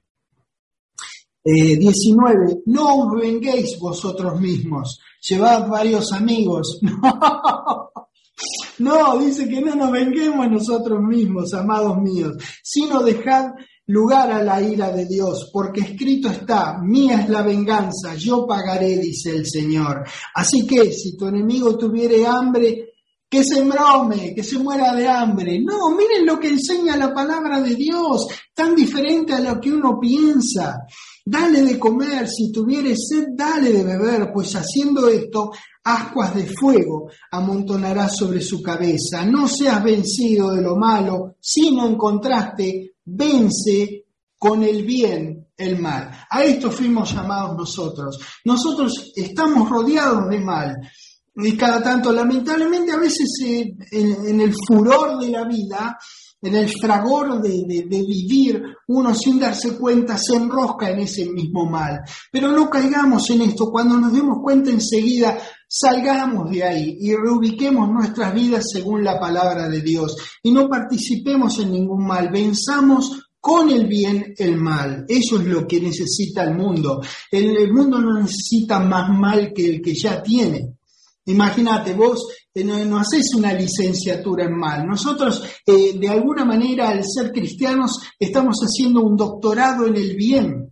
A: Eh, diecinueve, no os venguéis vosotros mismos, llevad varios amigos. No, no, dice que no nos venguemos nosotros mismos, amados míos, sino dejad lugar a la ira de Dios, porque escrito está, mía es la venganza, yo pagaré, dice el Señor. Así que si tu enemigo tuviere hambre, que se embrome, que se muera de hambre. No, miren lo que enseña la palabra de Dios, tan diferente a lo que uno piensa. Dale de comer, si tuviere sed, dale de beber, pues haciendo esto, ascuas de fuego amontonarás sobre su cabeza. No seas vencido de lo malo, sino en contraste, vence con el bien el mal. A esto fuimos llamados nosotros. Nosotros estamos rodeados de mal. Y cada tanto, lamentablemente, a veces eh, en, en el furor de la vida, en el fragor de, de, de vivir, uno sin darse cuenta se enrosca en ese mismo mal. Pero no caigamos en esto. Cuando nos demos cuenta enseguida, salgamos de ahí y reubiquemos nuestras vidas según la palabra de Dios. Y no participemos en ningún mal. Venzamos con el bien el mal. Eso es lo que necesita el mundo. El, el mundo no necesita más mal que el que ya tiene. Imagínate, vos eh, no, no hacés una licenciatura en mal. Nosotros, eh, de alguna manera, al ser cristianos, estamos haciendo un doctorado en el bien.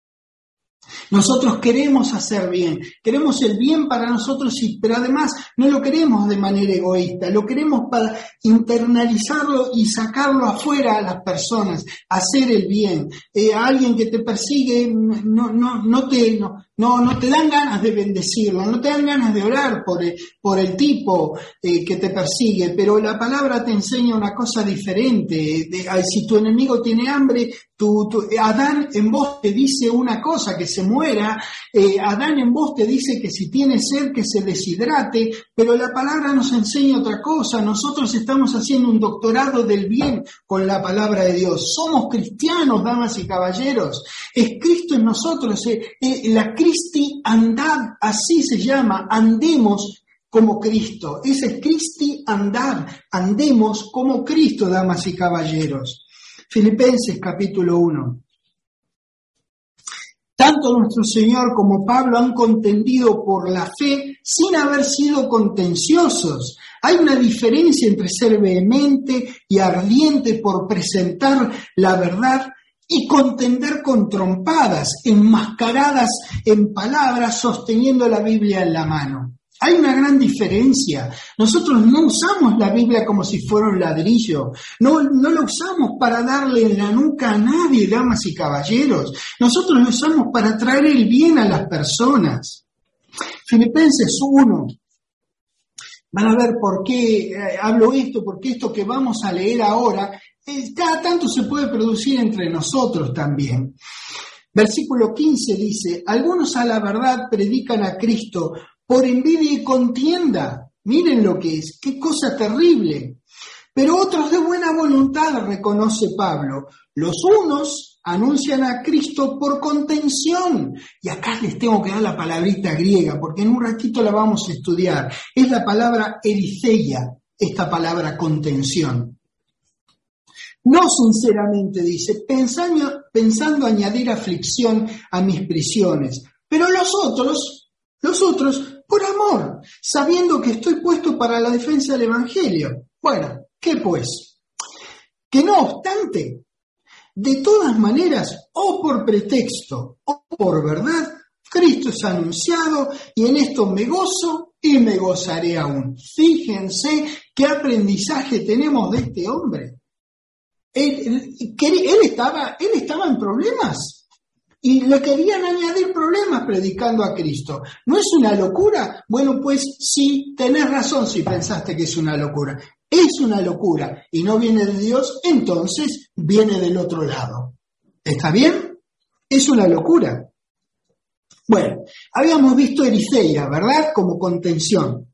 A: Nosotros queremos hacer bien, queremos el bien para nosotros, y, pero además no lo queremos de manera egoísta, lo queremos para internalizarlo y sacarlo afuera a las personas, hacer el bien. Eh, a alguien que te persigue, no, no, no, te, no, no, no te dan ganas de bendecirlo, no te dan ganas de orar por el, por el tipo eh, que te persigue, pero la palabra te enseña una cosa diferente. De, de, si tu enemigo tiene hambre, tu, tu, Adán en vos te dice una cosa, que se muera. eh, Adán en vos te dice que si tiene sed, que se deshidrate, pero la palabra nos enseña otra cosa. Nosotros estamos haciendo un doctorado del bien con la palabra de Dios. Somos cristianos, damas y caballeros. Es Cristo en nosotros, eh, eh, la Cristi andad, así se llama, andemos como Cristo. Ese es Cristi andad, andemos como Cristo, damas y caballeros. Filipenses capítulo uno. Tanto nuestro Señor como Pablo han contendido por la fe sin haber sido contenciosos. Hay una diferencia entre ser vehemente y ardiente por presentar la verdad y contender con trompadas, enmascaradas en palabras, sosteniendo la Biblia en la mano. Hay una gran diferencia. Nosotros no usamos la Biblia como si fuera un ladrillo. No, no la usamos para darle en la nuca a nadie, damas y caballeros. Nosotros la usamos para traer el bien a las personas. Filipenses uno. Van a ver por qué eh, hablo esto, porque esto que vamos a leer ahora, eh, cada tanto se puede producir entre nosotros también. Versículo quince dice, algunos a la verdad predican a Cristo por envidia y contienda. Miren lo que es, qué cosa terrible. Pero otros de buena voluntad, reconoce Pablo. Los unos anuncian a Cristo por contención. Y acá les tengo que dar la palabrita griega, porque en un ratito la vamos a estudiar. Es la palabra eritheia, esta palabra contención. No sinceramente, dice, pensando, pensando añadir aflicción a mis prisiones. Pero los otros, los otros, por amor, sabiendo que estoy puesto para la defensa del Evangelio. Bueno, ¿qué pues? Que no obstante, de todas maneras, o por pretexto, o por verdad, Cristo es anunciado y en esto me gozo y me gozaré aún. Fíjense qué aprendizaje tenemos de este hombre. Él, él, él, estaba, él estaba en problemas. Y le querían añadir problemas predicando a Cristo. ¿No es una locura? Bueno, pues sí, tenés razón si pensaste que es una locura. Es una locura y no viene de Dios, entonces viene del otro lado. ¿Está bien? Es una locura. Bueno, habíamos visto eritheia, ¿verdad? Como contención.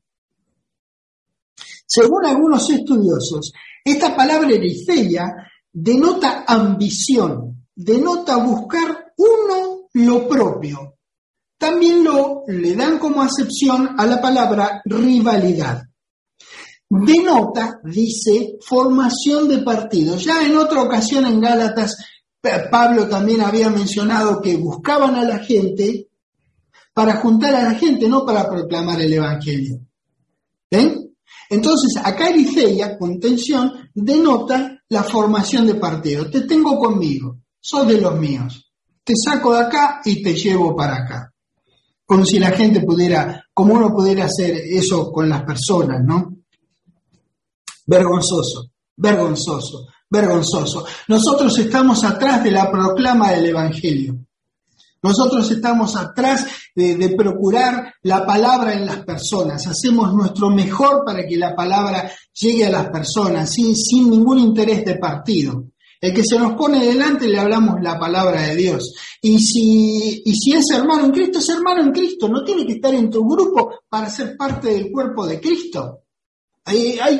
A: Según algunos estudiosos, esta palabra eritheia denota ambición, denota buscar uno lo propio. También lo le dan como acepción a la palabra rivalidad. Denota, dice, formación de partidos. Ya en otra ocasión en Gálatas, Pablo también había mencionado que buscaban a la gente para juntar a la gente, no para proclamar el Evangelio. ¿Ven? Entonces, acá eritheia, contención, denota la formación de partidos. Te tengo conmigo, sos de los míos. Te saco de acá y te llevo para acá. Como si la gente pudiera, como uno pudiera hacer eso con las personas, ¿no? Vergonzoso, vergonzoso, vergonzoso. Nosotros estamos atrás de la proclama del Evangelio. Nosotros estamos atrás de, de procurar la palabra en las personas. Hacemos nuestro mejor para que la palabra llegue a las personas sin, sin ningún interés de partido. El que se nos pone delante le hablamos la palabra de Dios. Y si, y si es hermano en Cristo, es hermano en Cristo. No tiene que estar en tu grupo para ser parte del cuerpo de Cristo. Hay, hay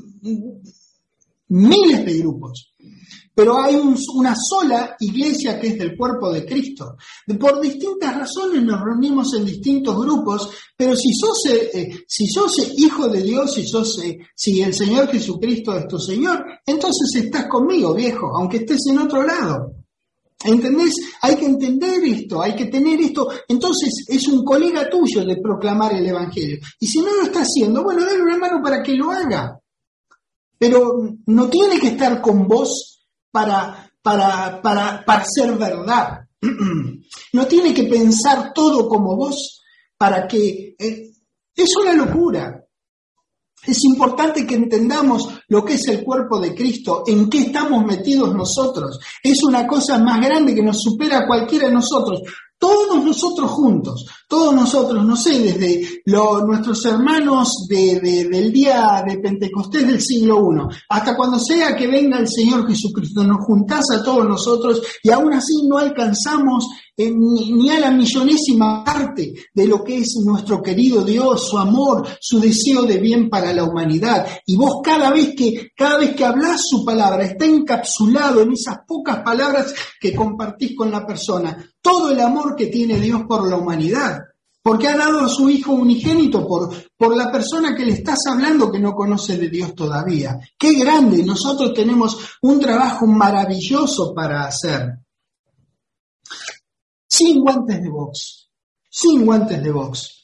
A: miles de grupos. Pero hay un, una sola iglesia que es del cuerpo de Cristo. Por distintas razones nos reunimos en distintos grupos, pero si sos, eh, si sos hijo de Dios, si, sos, eh, si el Señor Jesucristo es tu Señor, entonces estás conmigo, viejo, aunque estés en otro lado. ¿Entendés? Hay que entender esto, hay que tener esto. Entonces es un colega tuyo de proclamar el Evangelio. Y si no lo está haciendo, bueno, dale una mano para que lo haga. Pero no tiene que estar con vos Para, para, para, para ser verdad. No tiene que pensar todo como vos para que... Eh, es una locura. Es importante que entendamos lo que es el cuerpo de Cristo, en qué estamos metidos nosotros. Es una cosa más grande que nos supera a cualquiera de nosotros. Todos nosotros juntos, todos nosotros, no sé, desde lo, nuestros hermanos de, de, del día de Pentecostés del siglo primero, hasta cuando sea que venga el Señor Jesucristo, nos juntás a todos nosotros y aún así no alcanzamos eh, ni, ni a la millonésima parte de lo que es nuestro querido Dios, su amor, su deseo de bien para la humanidad. Y vos cada vez que, cada vez que hablás su palabra, está encapsulado en esas pocas palabras que compartís con la persona. Todo el amor que tiene Dios por la humanidad, porque ha dado a su Hijo unigénito por, por la persona que le estás hablando que no conoce de Dios todavía. ¡Qué grande! Nosotros tenemos un trabajo maravilloso para hacer. sin guantes de box, sin guantes de box.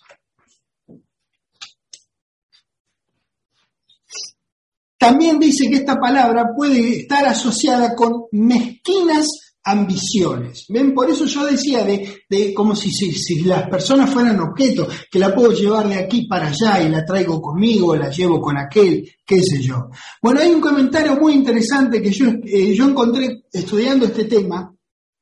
A: También dice que esta palabra puede estar asociada con mezquinas ambiciones. ¿Ven? Por eso yo decía de, de como si, si, si las personas fueran objetos, que la puedo llevar de aquí para allá y la traigo conmigo, la llevo con aquel, qué sé yo. Bueno, hay un comentario muy interesante que yo, eh, yo encontré estudiando este tema,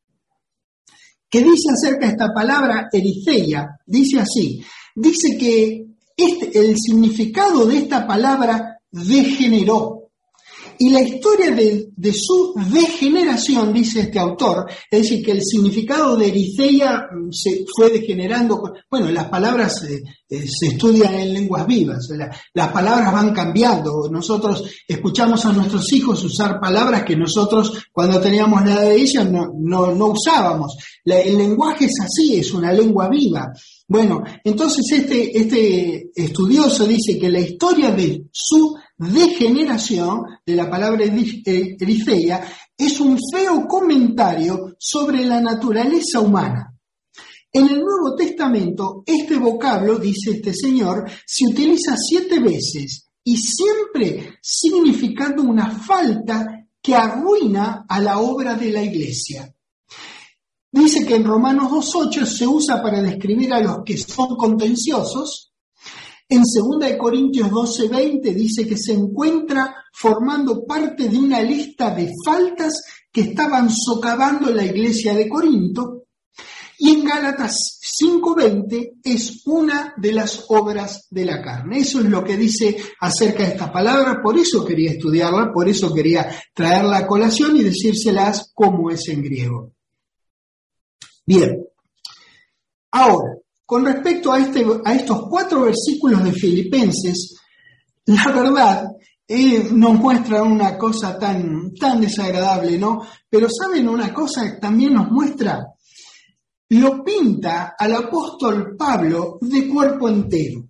A: que dice acerca de esta palabra eritheia, dice así, dice que este, el significado de esta palabra degeneró. Y la historia de, de su degeneración, dice este autor, es decir, que el significado de eritheia se fue degenerando. Bueno, las palabras eh, eh, se estudian en lenguas vivas, la, las palabras van cambiando. Nosotros escuchamos a nuestros hijos usar palabras que nosotros, cuando teníamos la edad de ellas, no, no, no usábamos. La, el lenguaje es así, es una lengua viva. Bueno, entonces este, este estudioso dice que la historia de su degeneración, de la palabra eritheia, es un feo comentario sobre la naturaleza humana. En el Nuevo Testamento, este vocablo, dice este señor, se utiliza siete veces y siempre significando una falta que arruina a la obra de la iglesia. Dice que en Romanos dos ocho se usa para describir a los que son contenciosos. En segunda de Corintios doce veinte dice que se encuentra formando parte de una lista de faltas que estaban socavando la iglesia de Corinto. Y en Gálatas cinco veinte es una de las obras de la carne. Eso es lo que dice acerca de esta palabra, por eso quería estudiarla, por eso quería traerla a colación y decírselas cómo es en griego. Bien, ahora, con respecto a, este, a estos cuatro versículos de Filipenses, la verdad eh, nos muestra una cosa tan, tan desagradable, ¿no? Pero ¿saben una cosa? También nos muestra, lo pinta al apóstol Pablo de cuerpo entero.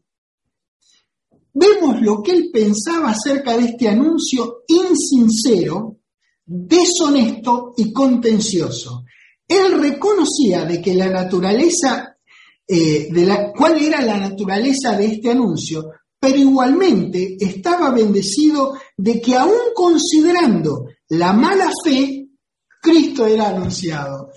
A: Vemos lo que él pensaba acerca de este anuncio insincero, deshonesto y contencioso. Él reconocía de que la naturaleza, eh, de la, cuál era la naturaleza de este anuncio, pero igualmente estaba bendecido de que aún considerando la mala fe, Cristo era anunciado.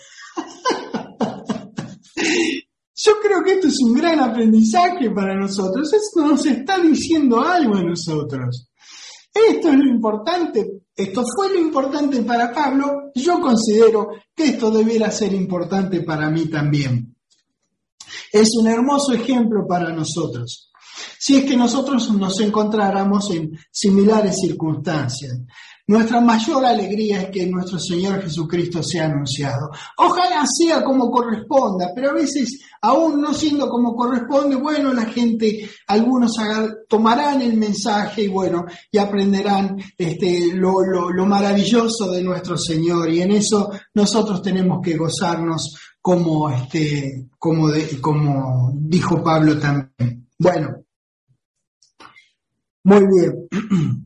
A: Yo creo que esto es un gran aprendizaje para nosotros, esto nos está diciendo algo a nosotros. Esto es lo importante, esto fue lo importante para Pablo, yo considero que esto debiera ser importante para mí también. Es un hermoso ejemplo para nosotros. Si es que nosotros nos encontráramos en similares circunstancias, nuestra mayor alegría es que nuestro Señor Jesucristo sea anunciado. Ojalá sea como corresponda, pero a veces, aún no siendo como corresponde, bueno, la gente, algunos hagan, tomarán el mensaje y bueno, y aprenderán este, lo, lo, lo maravilloso de nuestro Señor. Y en eso nosotros tenemos que gozarnos como, este, como, de, como dijo Pablo también. Bueno, muy bien.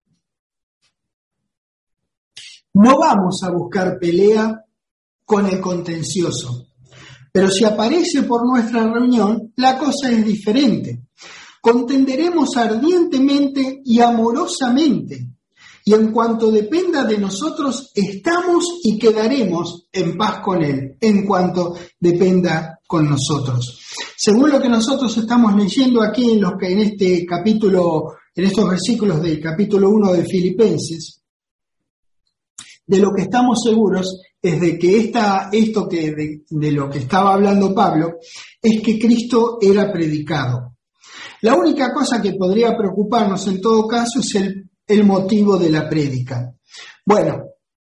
A: No vamos a buscar pelea con el contencioso, pero si aparece por nuestra reunión, la cosa es diferente. Contenderemos ardientemente y amorosamente, y en cuanto dependa de nosotros, estamos y quedaremos en paz con él, en cuanto dependa con nosotros. Según lo que nosotros estamos leyendo aquí en, los, en este capítulo, en estos versículos del capítulo uno de Filipenses, de lo que estamos seguros es de que esta, esto que de, de lo que estaba hablando Pablo es que Cristo era predicado. La única cosa que podría preocuparnos en todo caso es el, el motivo de la prédica. Bueno,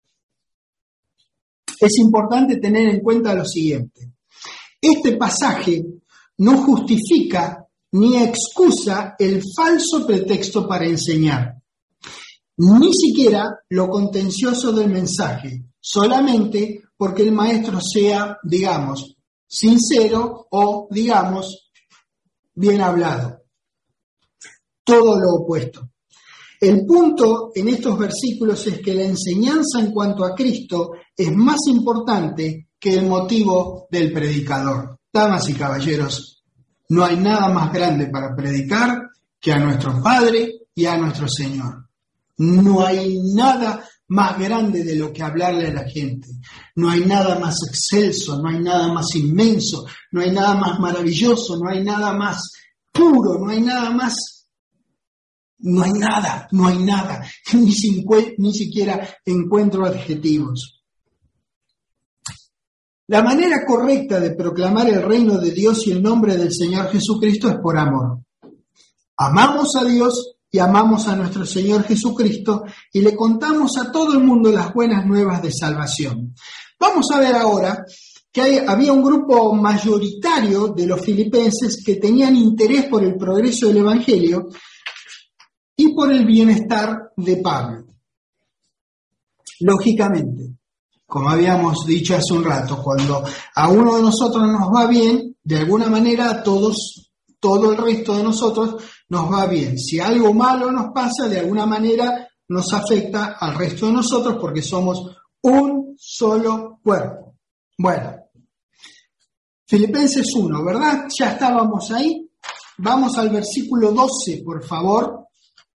A: es importante tener en cuenta lo siguiente. Este pasaje no justifica ni excusa el falso pretexto para enseñar. Ni siquiera lo contencioso del mensaje, solamente porque el maestro sea, digamos, sincero o, digamos, bien hablado. Todo lo opuesto. El punto en estos versículos es que la enseñanza en cuanto a Cristo es más importante que el motivo del predicador. Damas y caballeros, no hay nada más grande para predicar que a nuestro Padre y a nuestro Señor. No hay nada más grande de lo que hablarle a la gente. No hay nada más excelso, no hay nada más inmenso, no hay nada más maravilloso, no hay nada más puro, no hay nada más... No hay nada, no hay nada. Ni, sincue- ni siquiera encuentro adjetivos. La manera correcta de proclamar el reino de Dios y el nombre del Señor Jesucristo es por amor. Amamos a Dios y amamos a nuestro Señor Jesucristo y le contamos a todo el mundo las buenas nuevas de salvación. Vamos a ver ahora que hay, había un grupo mayoritario de los filipenses que tenían interés por el progreso del Evangelio y por el bienestar de Pablo. Lógicamente, como habíamos dicho hace un rato, cuando a uno de nosotros nos va bien, de alguna manera a todos, todo el resto de nosotros nos va bien. Si algo malo nos pasa, de alguna manera nos afecta al resto de nosotros porque somos un solo cuerpo. Bueno, Filipenses uno, ¿verdad? Ya estábamos ahí. Vamos al versículo doce, por favor,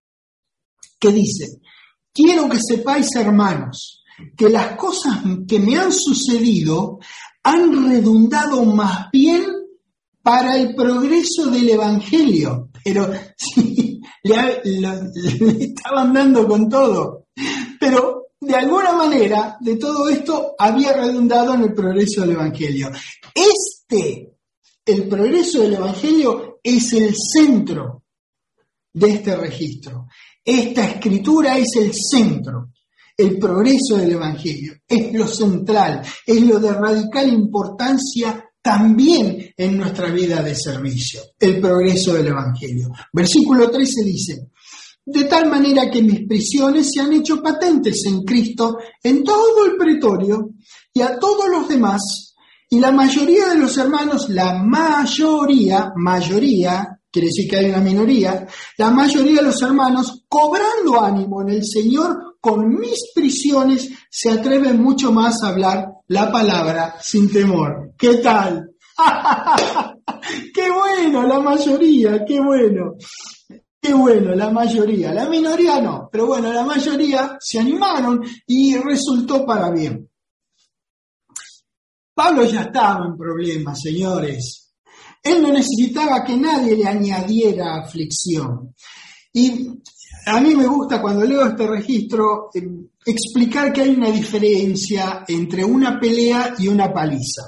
A: que dice: quiero que sepáis, hermanos, que las cosas que me han sucedido han redundado más bien para el progreso del Evangelio. Pero sí, le, le, le estaban dando con todo. Pero de alguna manera, de todo esto había redundado en el progreso del Evangelio. Este, el progreso del Evangelio, es el centro de este registro. Esta escritura es el centro. El progreso del Evangelio es lo central, es lo de radical importancia también en nuestra vida de servicio, el progreso del Evangelio. Versículo trece dice: de tal manera que mis prisiones se han hecho patentes en Cristo en todo el pretorio y a todos los demás, y la mayoría de los hermanos, la mayoría, mayoría, quiere decir que hay una minoría, la mayoría de los hermanos, cobrando ánimo en el Señor, con mis prisiones, se atreven mucho más a hablar la palabra sin temor. ¿Qué tal? ¡Qué bueno! La mayoría, qué bueno. Qué bueno, la mayoría. La minoría no, pero bueno, la mayoría se animaron y resultó para bien. Pablo ya estaba en problemas, señores. Él no necesitaba que nadie le añadiera aflicción. Y a mí me gusta, cuando leo este registro, eh, explicar que hay una diferencia entre una pelea y una paliza.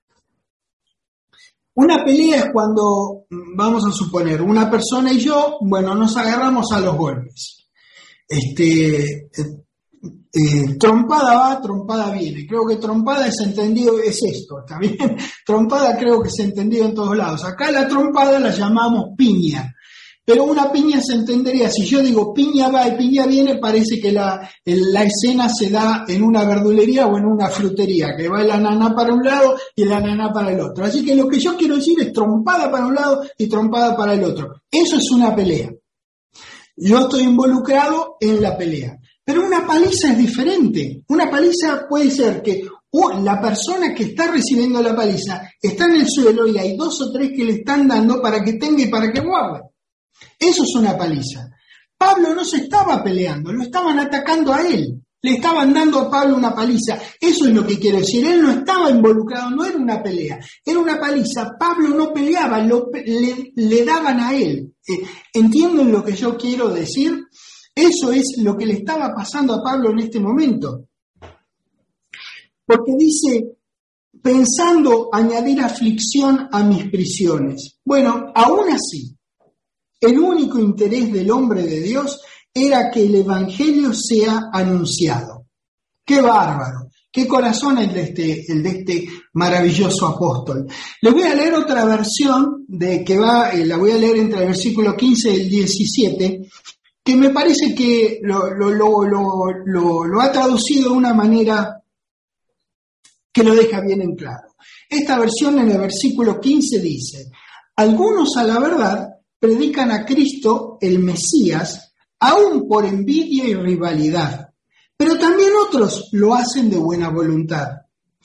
A: Una pelea es cuando, vamos a suponer, una persona y yo, bueno, nos agarramos a los golpes. Este, eh, eh, trompada va, trompada viene. Creo que trompada es entendido, es esto, ¿está bien? Trompada creo que es entendido en todos lados. Acá la trompada la llamamos piña. Pero una piña se entendería, si yo digo piña va y piña viene, parece que la, la escena se da en una verdulería o en una frutería, que va el ananá para un lado y el ananá para el otro. Así que lo que yo quiero decir es trompada para un lado y trompada para el otro. Eso es una pelea. Yo estoy involucrado en la pelea. Pero una paliza es diferente. Una paliza puede ser que la persona que está recibiendo la paliza está en el suelo y hay dos o tres que le están dando para que tenga y para que guarde. Eso es una paliza. Pablo no se estaba peleando, lo estaban atacando a él. Le estaban dando a Pablo una paliza. Eso es lo que quiero decir. Él no estaba involucrado, no era una pelea. Era una paliza. Pablo no peleaba, lo, le, le daban a él. Eh, ¿Entienden lo que yo quiero decir? Eso es lo que le estaba pasando a Pablo en este momento. Porque dice, pensando añadir aflicción a mis prisiones. Bueno, aún así, el único interés del hombre de Dios era que el Evangelio sea anunciado. ¡Qué bárbaro! ¡Qué corazón el de este, el de este maravilloso apóstol! Les voy a leer otra versión, de que va, eh, la voy a leer entre el versículo quince y el diecisiete, que me parece que lo, lo, lo, lo, lo, lo ha traducido de una manera que lo deja bien en claro. Esta versión en el versículo quince dice: algunos a la verdad predican a Cristo, el Mesías, aún por envidia y rivalidad, pero también otros lo hacen de buena voluntad.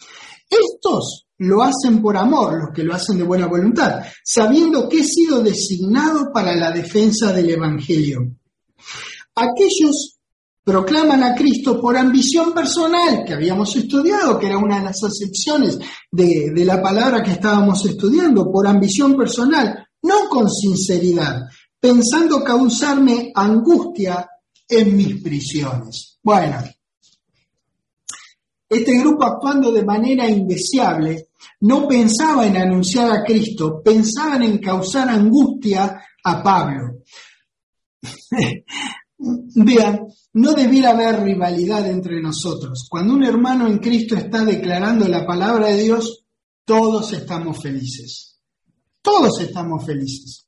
A: Estos lo hacen por amor, los que lo hacen de buena voluntad, sabiendo que he sido designado para la defensa del Evangelio. Aquellos proclaman a Cristo por ambición personal, que habíamos estudiado, que era una de las acepciones de, de la palabra que estábamos estudiando, por ambición personal, no con sinceridad, pensando causarme angustia en mis prisiones. Bueno, este grupo, actuando de manera indeseable, no pensaba en anunciar a Cristo, pensaban en causar angustia a Pablo. Vean, no debiera haber rivalidad entre nosotros. Cuando un hermano en Cristo está declarando la palabra de Dios, todos estamos felices. Todos estamos felices.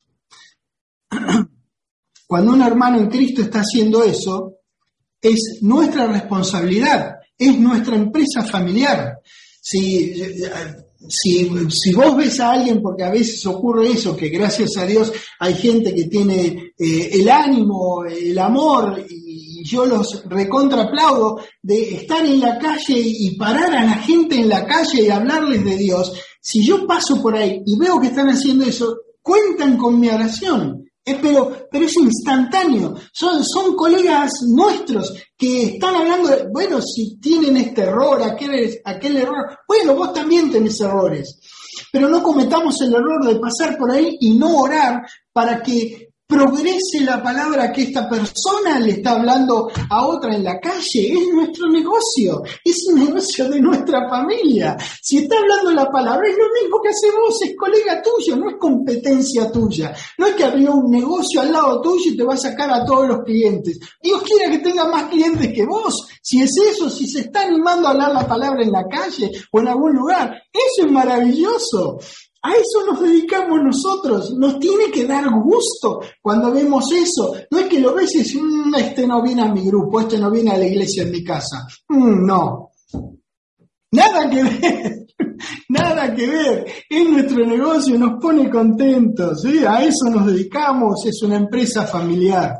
A: Cuando un hermano en Cristo está haciendo eso, es nuestra responsabilidad, es nuestra empresa familiar. Si, si, si vos ves a alguien, porque a veces ocurre eso, que gracias a Dios hay gente que tiene eh, el ánimo, el amor, y yo los recontraaplaudo, de estar en la calle y parar a la gente en la calle y hablarles de Dios. Si yo paso por ahí y veo que están haciendo eso, cuentan con mi oración. Eh, pero, pero es instantáneo, son, son colegas nuestros que están hablando de, bueno, si tienen este error, aquel, aquel error, bueno, vos también tenés errores, pero no cometamos el error de pasar por ahí y no orar para que progrese la palabra que esta persona le está hablando a otra en la calle. Es nuestro negocio, es un negocio de nuestra familia. Si está hablando la palabra, es lo mismo que hace vos, es colega tuyo, no es competencia tuya. No es que abrió un negocio al lado tuyo y te va a sacar a todos los clientes. Dios quiere que tenga más clientes que vos. Si es eso, si se está animando a hablar la palabra en la calle o en algún lugar, eso es maravilloso. A eso nos dedicamos nosotros, nos tiene que dar gusto cuando vemos eso. No es que lo ves y dices, mmm, este no viene a mi grupo, este no viene a la iglesia en mi casa. Mm, no, nada que ver, nada que ver. Es nuestro negocio, nos pone contentos, ¿sí? A eso nos dedicamos, es una empresa familiar.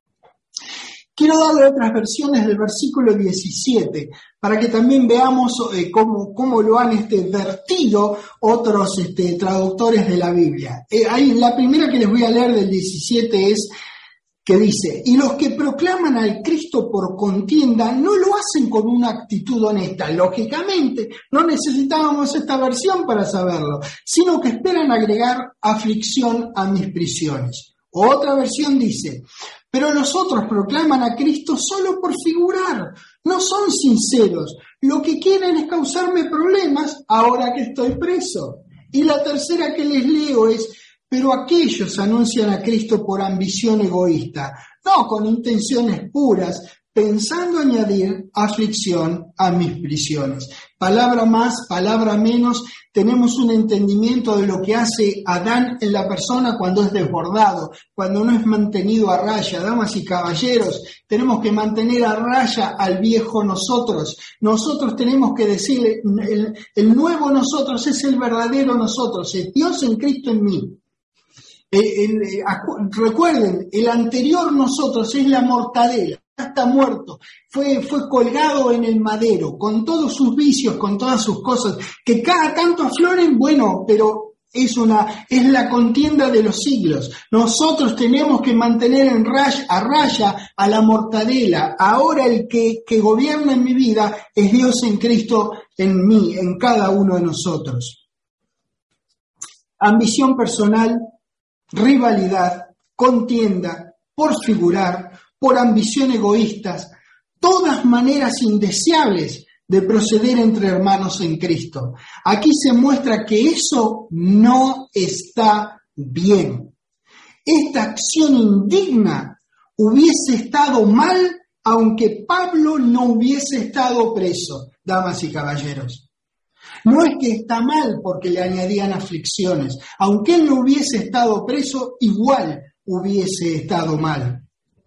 A: Quiero darle otras versiones del versículo diecisiete para que también veamos eh, cómo, cómo lo han este, vertido otros este, traductores de la Biblia. Eh, ahí, la primera que les voy a leer del diecisiete es que dice, y los que proclaman al Cristo por contienda no lo hacen con una actitud honesta. Lógicamente, no necesitábamos esta versión para saberlo, sino que esperan agregar aflicción a mis prisiones. Otra versión dice, pero los otros proclaman a Cristo solo por figurar, no son sinceros, lo que quieren es causarme problemas ahora que estoy preso. Y la tercera que les leo es, pero aquellos anuncian a Cristo por ambición egoísta, no con intenciones puras, pensando añadir aflicción a mis prisiones. Palabra más, palabra menos, tenemos un entendimiento de lo que hace Adán en la persona cuando es desbordado, cuando no es mantenido a raya. Damas y caballeros, tenemos que mantener a raya al viejo nosotros. Nosotros tenemos que decirle, el, el nuevo nosotros es el verdadero nosotros, es Dios en Cristo en mí. El, el, recuerden, el anterior nosotros es la mortadela. Está muerto, fue, fue colgado en el madero, con todos sus vicios, con todas sus cosas, que cada tanto afloren, bueno, pero es una, es la contienda de los siglos. Nosotros tenemos que mantener en raya, a raya a la mortadela. Ahora el que, que gobierna en mi vida es Dios en Cristo, en mí, en cada uno de nosotros. Ambición personal, rivalidad, contienda, por figurar, por ambición egoístas, todas maneras indeseables de proceder entre hermanos en Cristo. Aquí se muestra que eso no está bien. Esta acción indigna hubiese estado mal aunque Pablo no hubiese estado preso, damas y caballeros. No es que está mal porque le añadían aflicciones. Aunque él no hubiese estado preso, igual hubiese estado mal.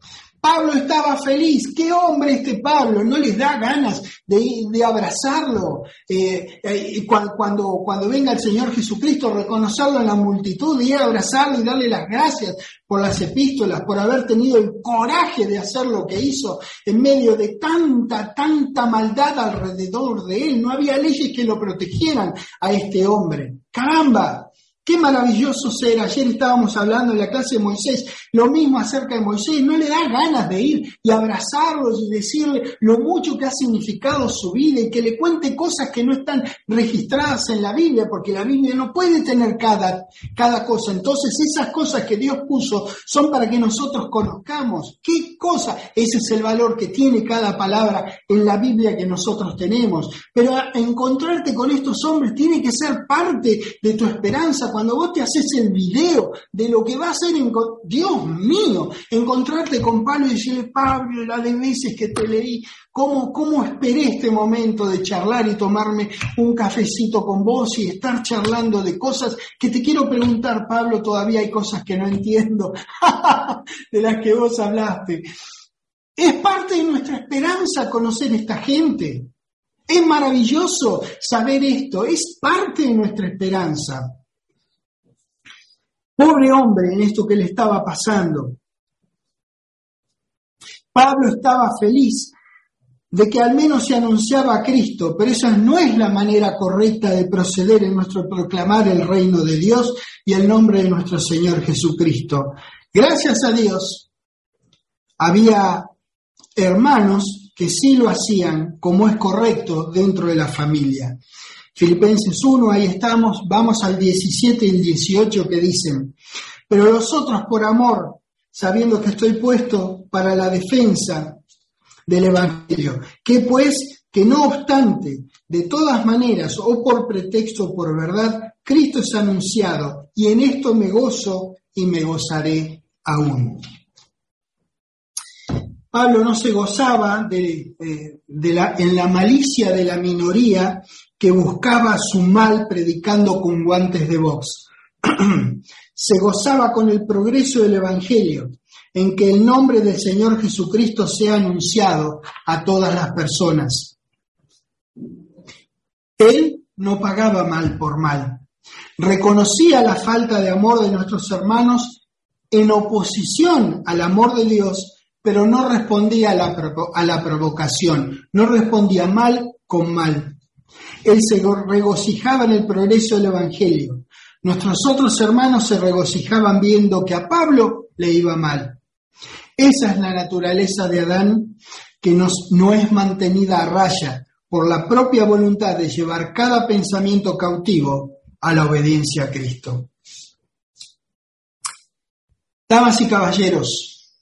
A: Pablo estaba feliz. ¿Qué hombre este Pablo? ¿No les da ganas de, de abrazarlo? Eh, eh, cuando, cuando, cuando venga el Señor Jesucristo, reconocerlo en la multitud, y abrazarlo y darle las gracias por las epístolas, por haber tenido el coraje de hacer lo que hizo en medio de tanta, tanta maldad alrededor de él. No había leyes que lo protegieran a este hombre. ¡Caramba! Qué maravilloso ser. Ayer estábamos hablando en la clase de Moisés, lo mismo acerca de Moisés. No le da ganas de ir y abrazarlos y decirle lo mucho que ha significado su vida y que le cuente cosas que no están registradas en la Biblia, porque la Biblia no puede tener cada, cada cosa. Entonces esas cosas que Dios puso son para que nosotros conozcamos. ¿Qué cosa? Ese es el valor que tiene cada palabra en la Biblia que nosotros tenemos. Pero encontrarte con estos hombres tiene que ser parte de tu esperanza. Cuando vos te haces el video de lo que va a ser, en, Dios mío, encontrarte con Pablo y decirle, Pablo, la de veces que te leí, ¿cómo, cómo esperé este momento de charlar y tomarme un cafecito con vos y estar charlando de cosas que te quiero preguntar, Pablo, todavía hay cosas que no entiendo de las que vos hablaste? Es parte de nuestra esperanza conocer a esta gente. Es maravilloso saber esto, es parte de nuestra esperanza. Pobre hombre en esto que le estaba pasando. Pablo estaba feliz de que al menos se anunciaba a Cristo, pero esa no es la manera correcta de proceder en nuestro proclamar el reino de Dios y el nombre de nuestro Señor Jesucristo. Gracias a Dios, había hermanos que sí lo hacían como es correcto dentro de la familia. Filipenses uno, ahí estamos, vamos al diecisiete y el dieciocho que dicen, pero los otros por amor, sabiendo que estoy puesto para la defensa del Evangelio, que pues, que no obstante, de todas maneras, o por pretexto o por verdad, Cristo es anunciado, y en esto me gozo y me gozaré aún. Pablo no se gozaba de, de, de la, en la malicia de la minoría que buscaba su mal predicando con guantes de box. Se gozaba con el progreso del Evangelio, en que el nombre del Señor Jesucristo sea anunciado a todas las personas. Él no pagaba mal por mal. Reconocía la falta de amor de nuestros hermanos en oposición al amor de Dios, pero no respondía a la, a la provocación, no respondía mal con mal. Él se regocijaba en el progreso del Evangelio. Nuestros otros hermanos se regocijaban viendo que a Pablo le iba mal. Esa es la naturaleza de Adán, que nos, no es mantenida a raya por la propia voluntad de llevar cada pensamiento cautivo a la obediencia a Cristo. Damas y caballeros,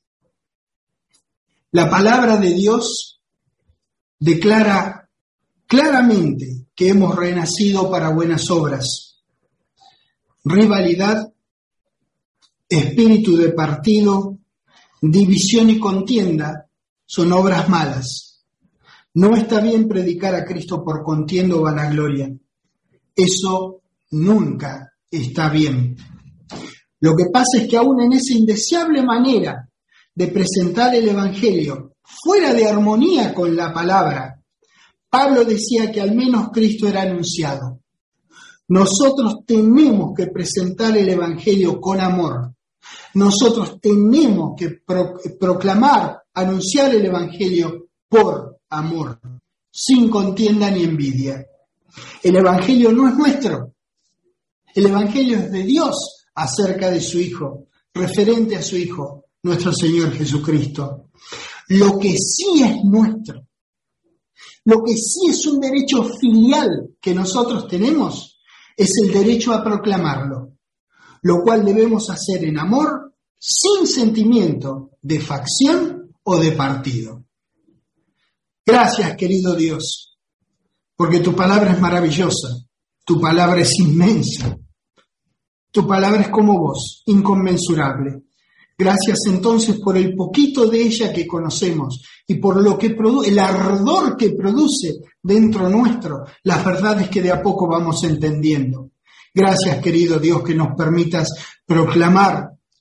A: la palabra de Dios declara claramente que hemos renacido para buenas obras. Rivalidad, espíritu de partido, división y contienda son obras malas. No está bien predicar a Cristo por contienda o vanagloria. Eso nunca está bien. Lo que pasa es que aún en esa indeseable manera de presentar el Evangelio fuera de armonía con la palabra, Pablo decía que al menos Cristo era anunciado. Nosotros tenemos que presentar el Evangelio con amor. Nosotros tenemos que pro- proclamar, anunciar el Evangelio por amor, sin contienda ni envidia. El Evangelio no es nuestro. El Evangelio es de Dios acerca de su Hijo, referente a su Hijo, nuestro Señor Jesucristo. Lo que sí es nuestro, lo que sí es un derecho filial que nosotros tenemos, es el derecho a proclamarlo, lo cual debemos hacer en amor, sin sentimiento de facción o de partido. Gracias, querido Dios, porque tu palabra es maravillosa, tu palabra es inmensa, tu palabra es como vos, inconmensurable. Gracias entonces por el poquito de ella que conocemos y por lo que produce, el ardor que produce dentro nuestro, las verdades que de a poco vamos entendiendo. Gracias, querido Dios, que nos permitas proclamar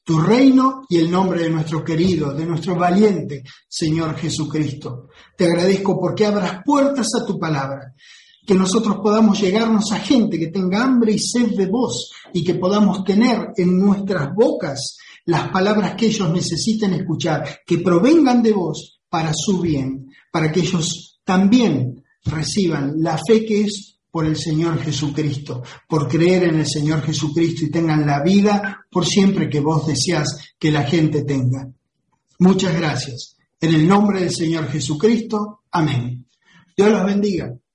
A: tu reino y el nombre de nuestro querido, de nuestro valiente Señor Jesucristo. Te agradezco porque abras puertas a tu palabra, que nosotros podamos llegarnos a gente que tenga hambre y sed de vos y que podamos tener en nuestras bocas las palabras que ellos necesiten escuchar, que provengan de vos para su bien, para que ellos también reciban la fe que es por el Señor Jesucristo, por creer en el Señor Jesucristo y tengan la vida por siempre que vos deseás que la gente tenga. Muchas gracias. En el nombre del Señor Jesucristo, amén. Dios los bendiga.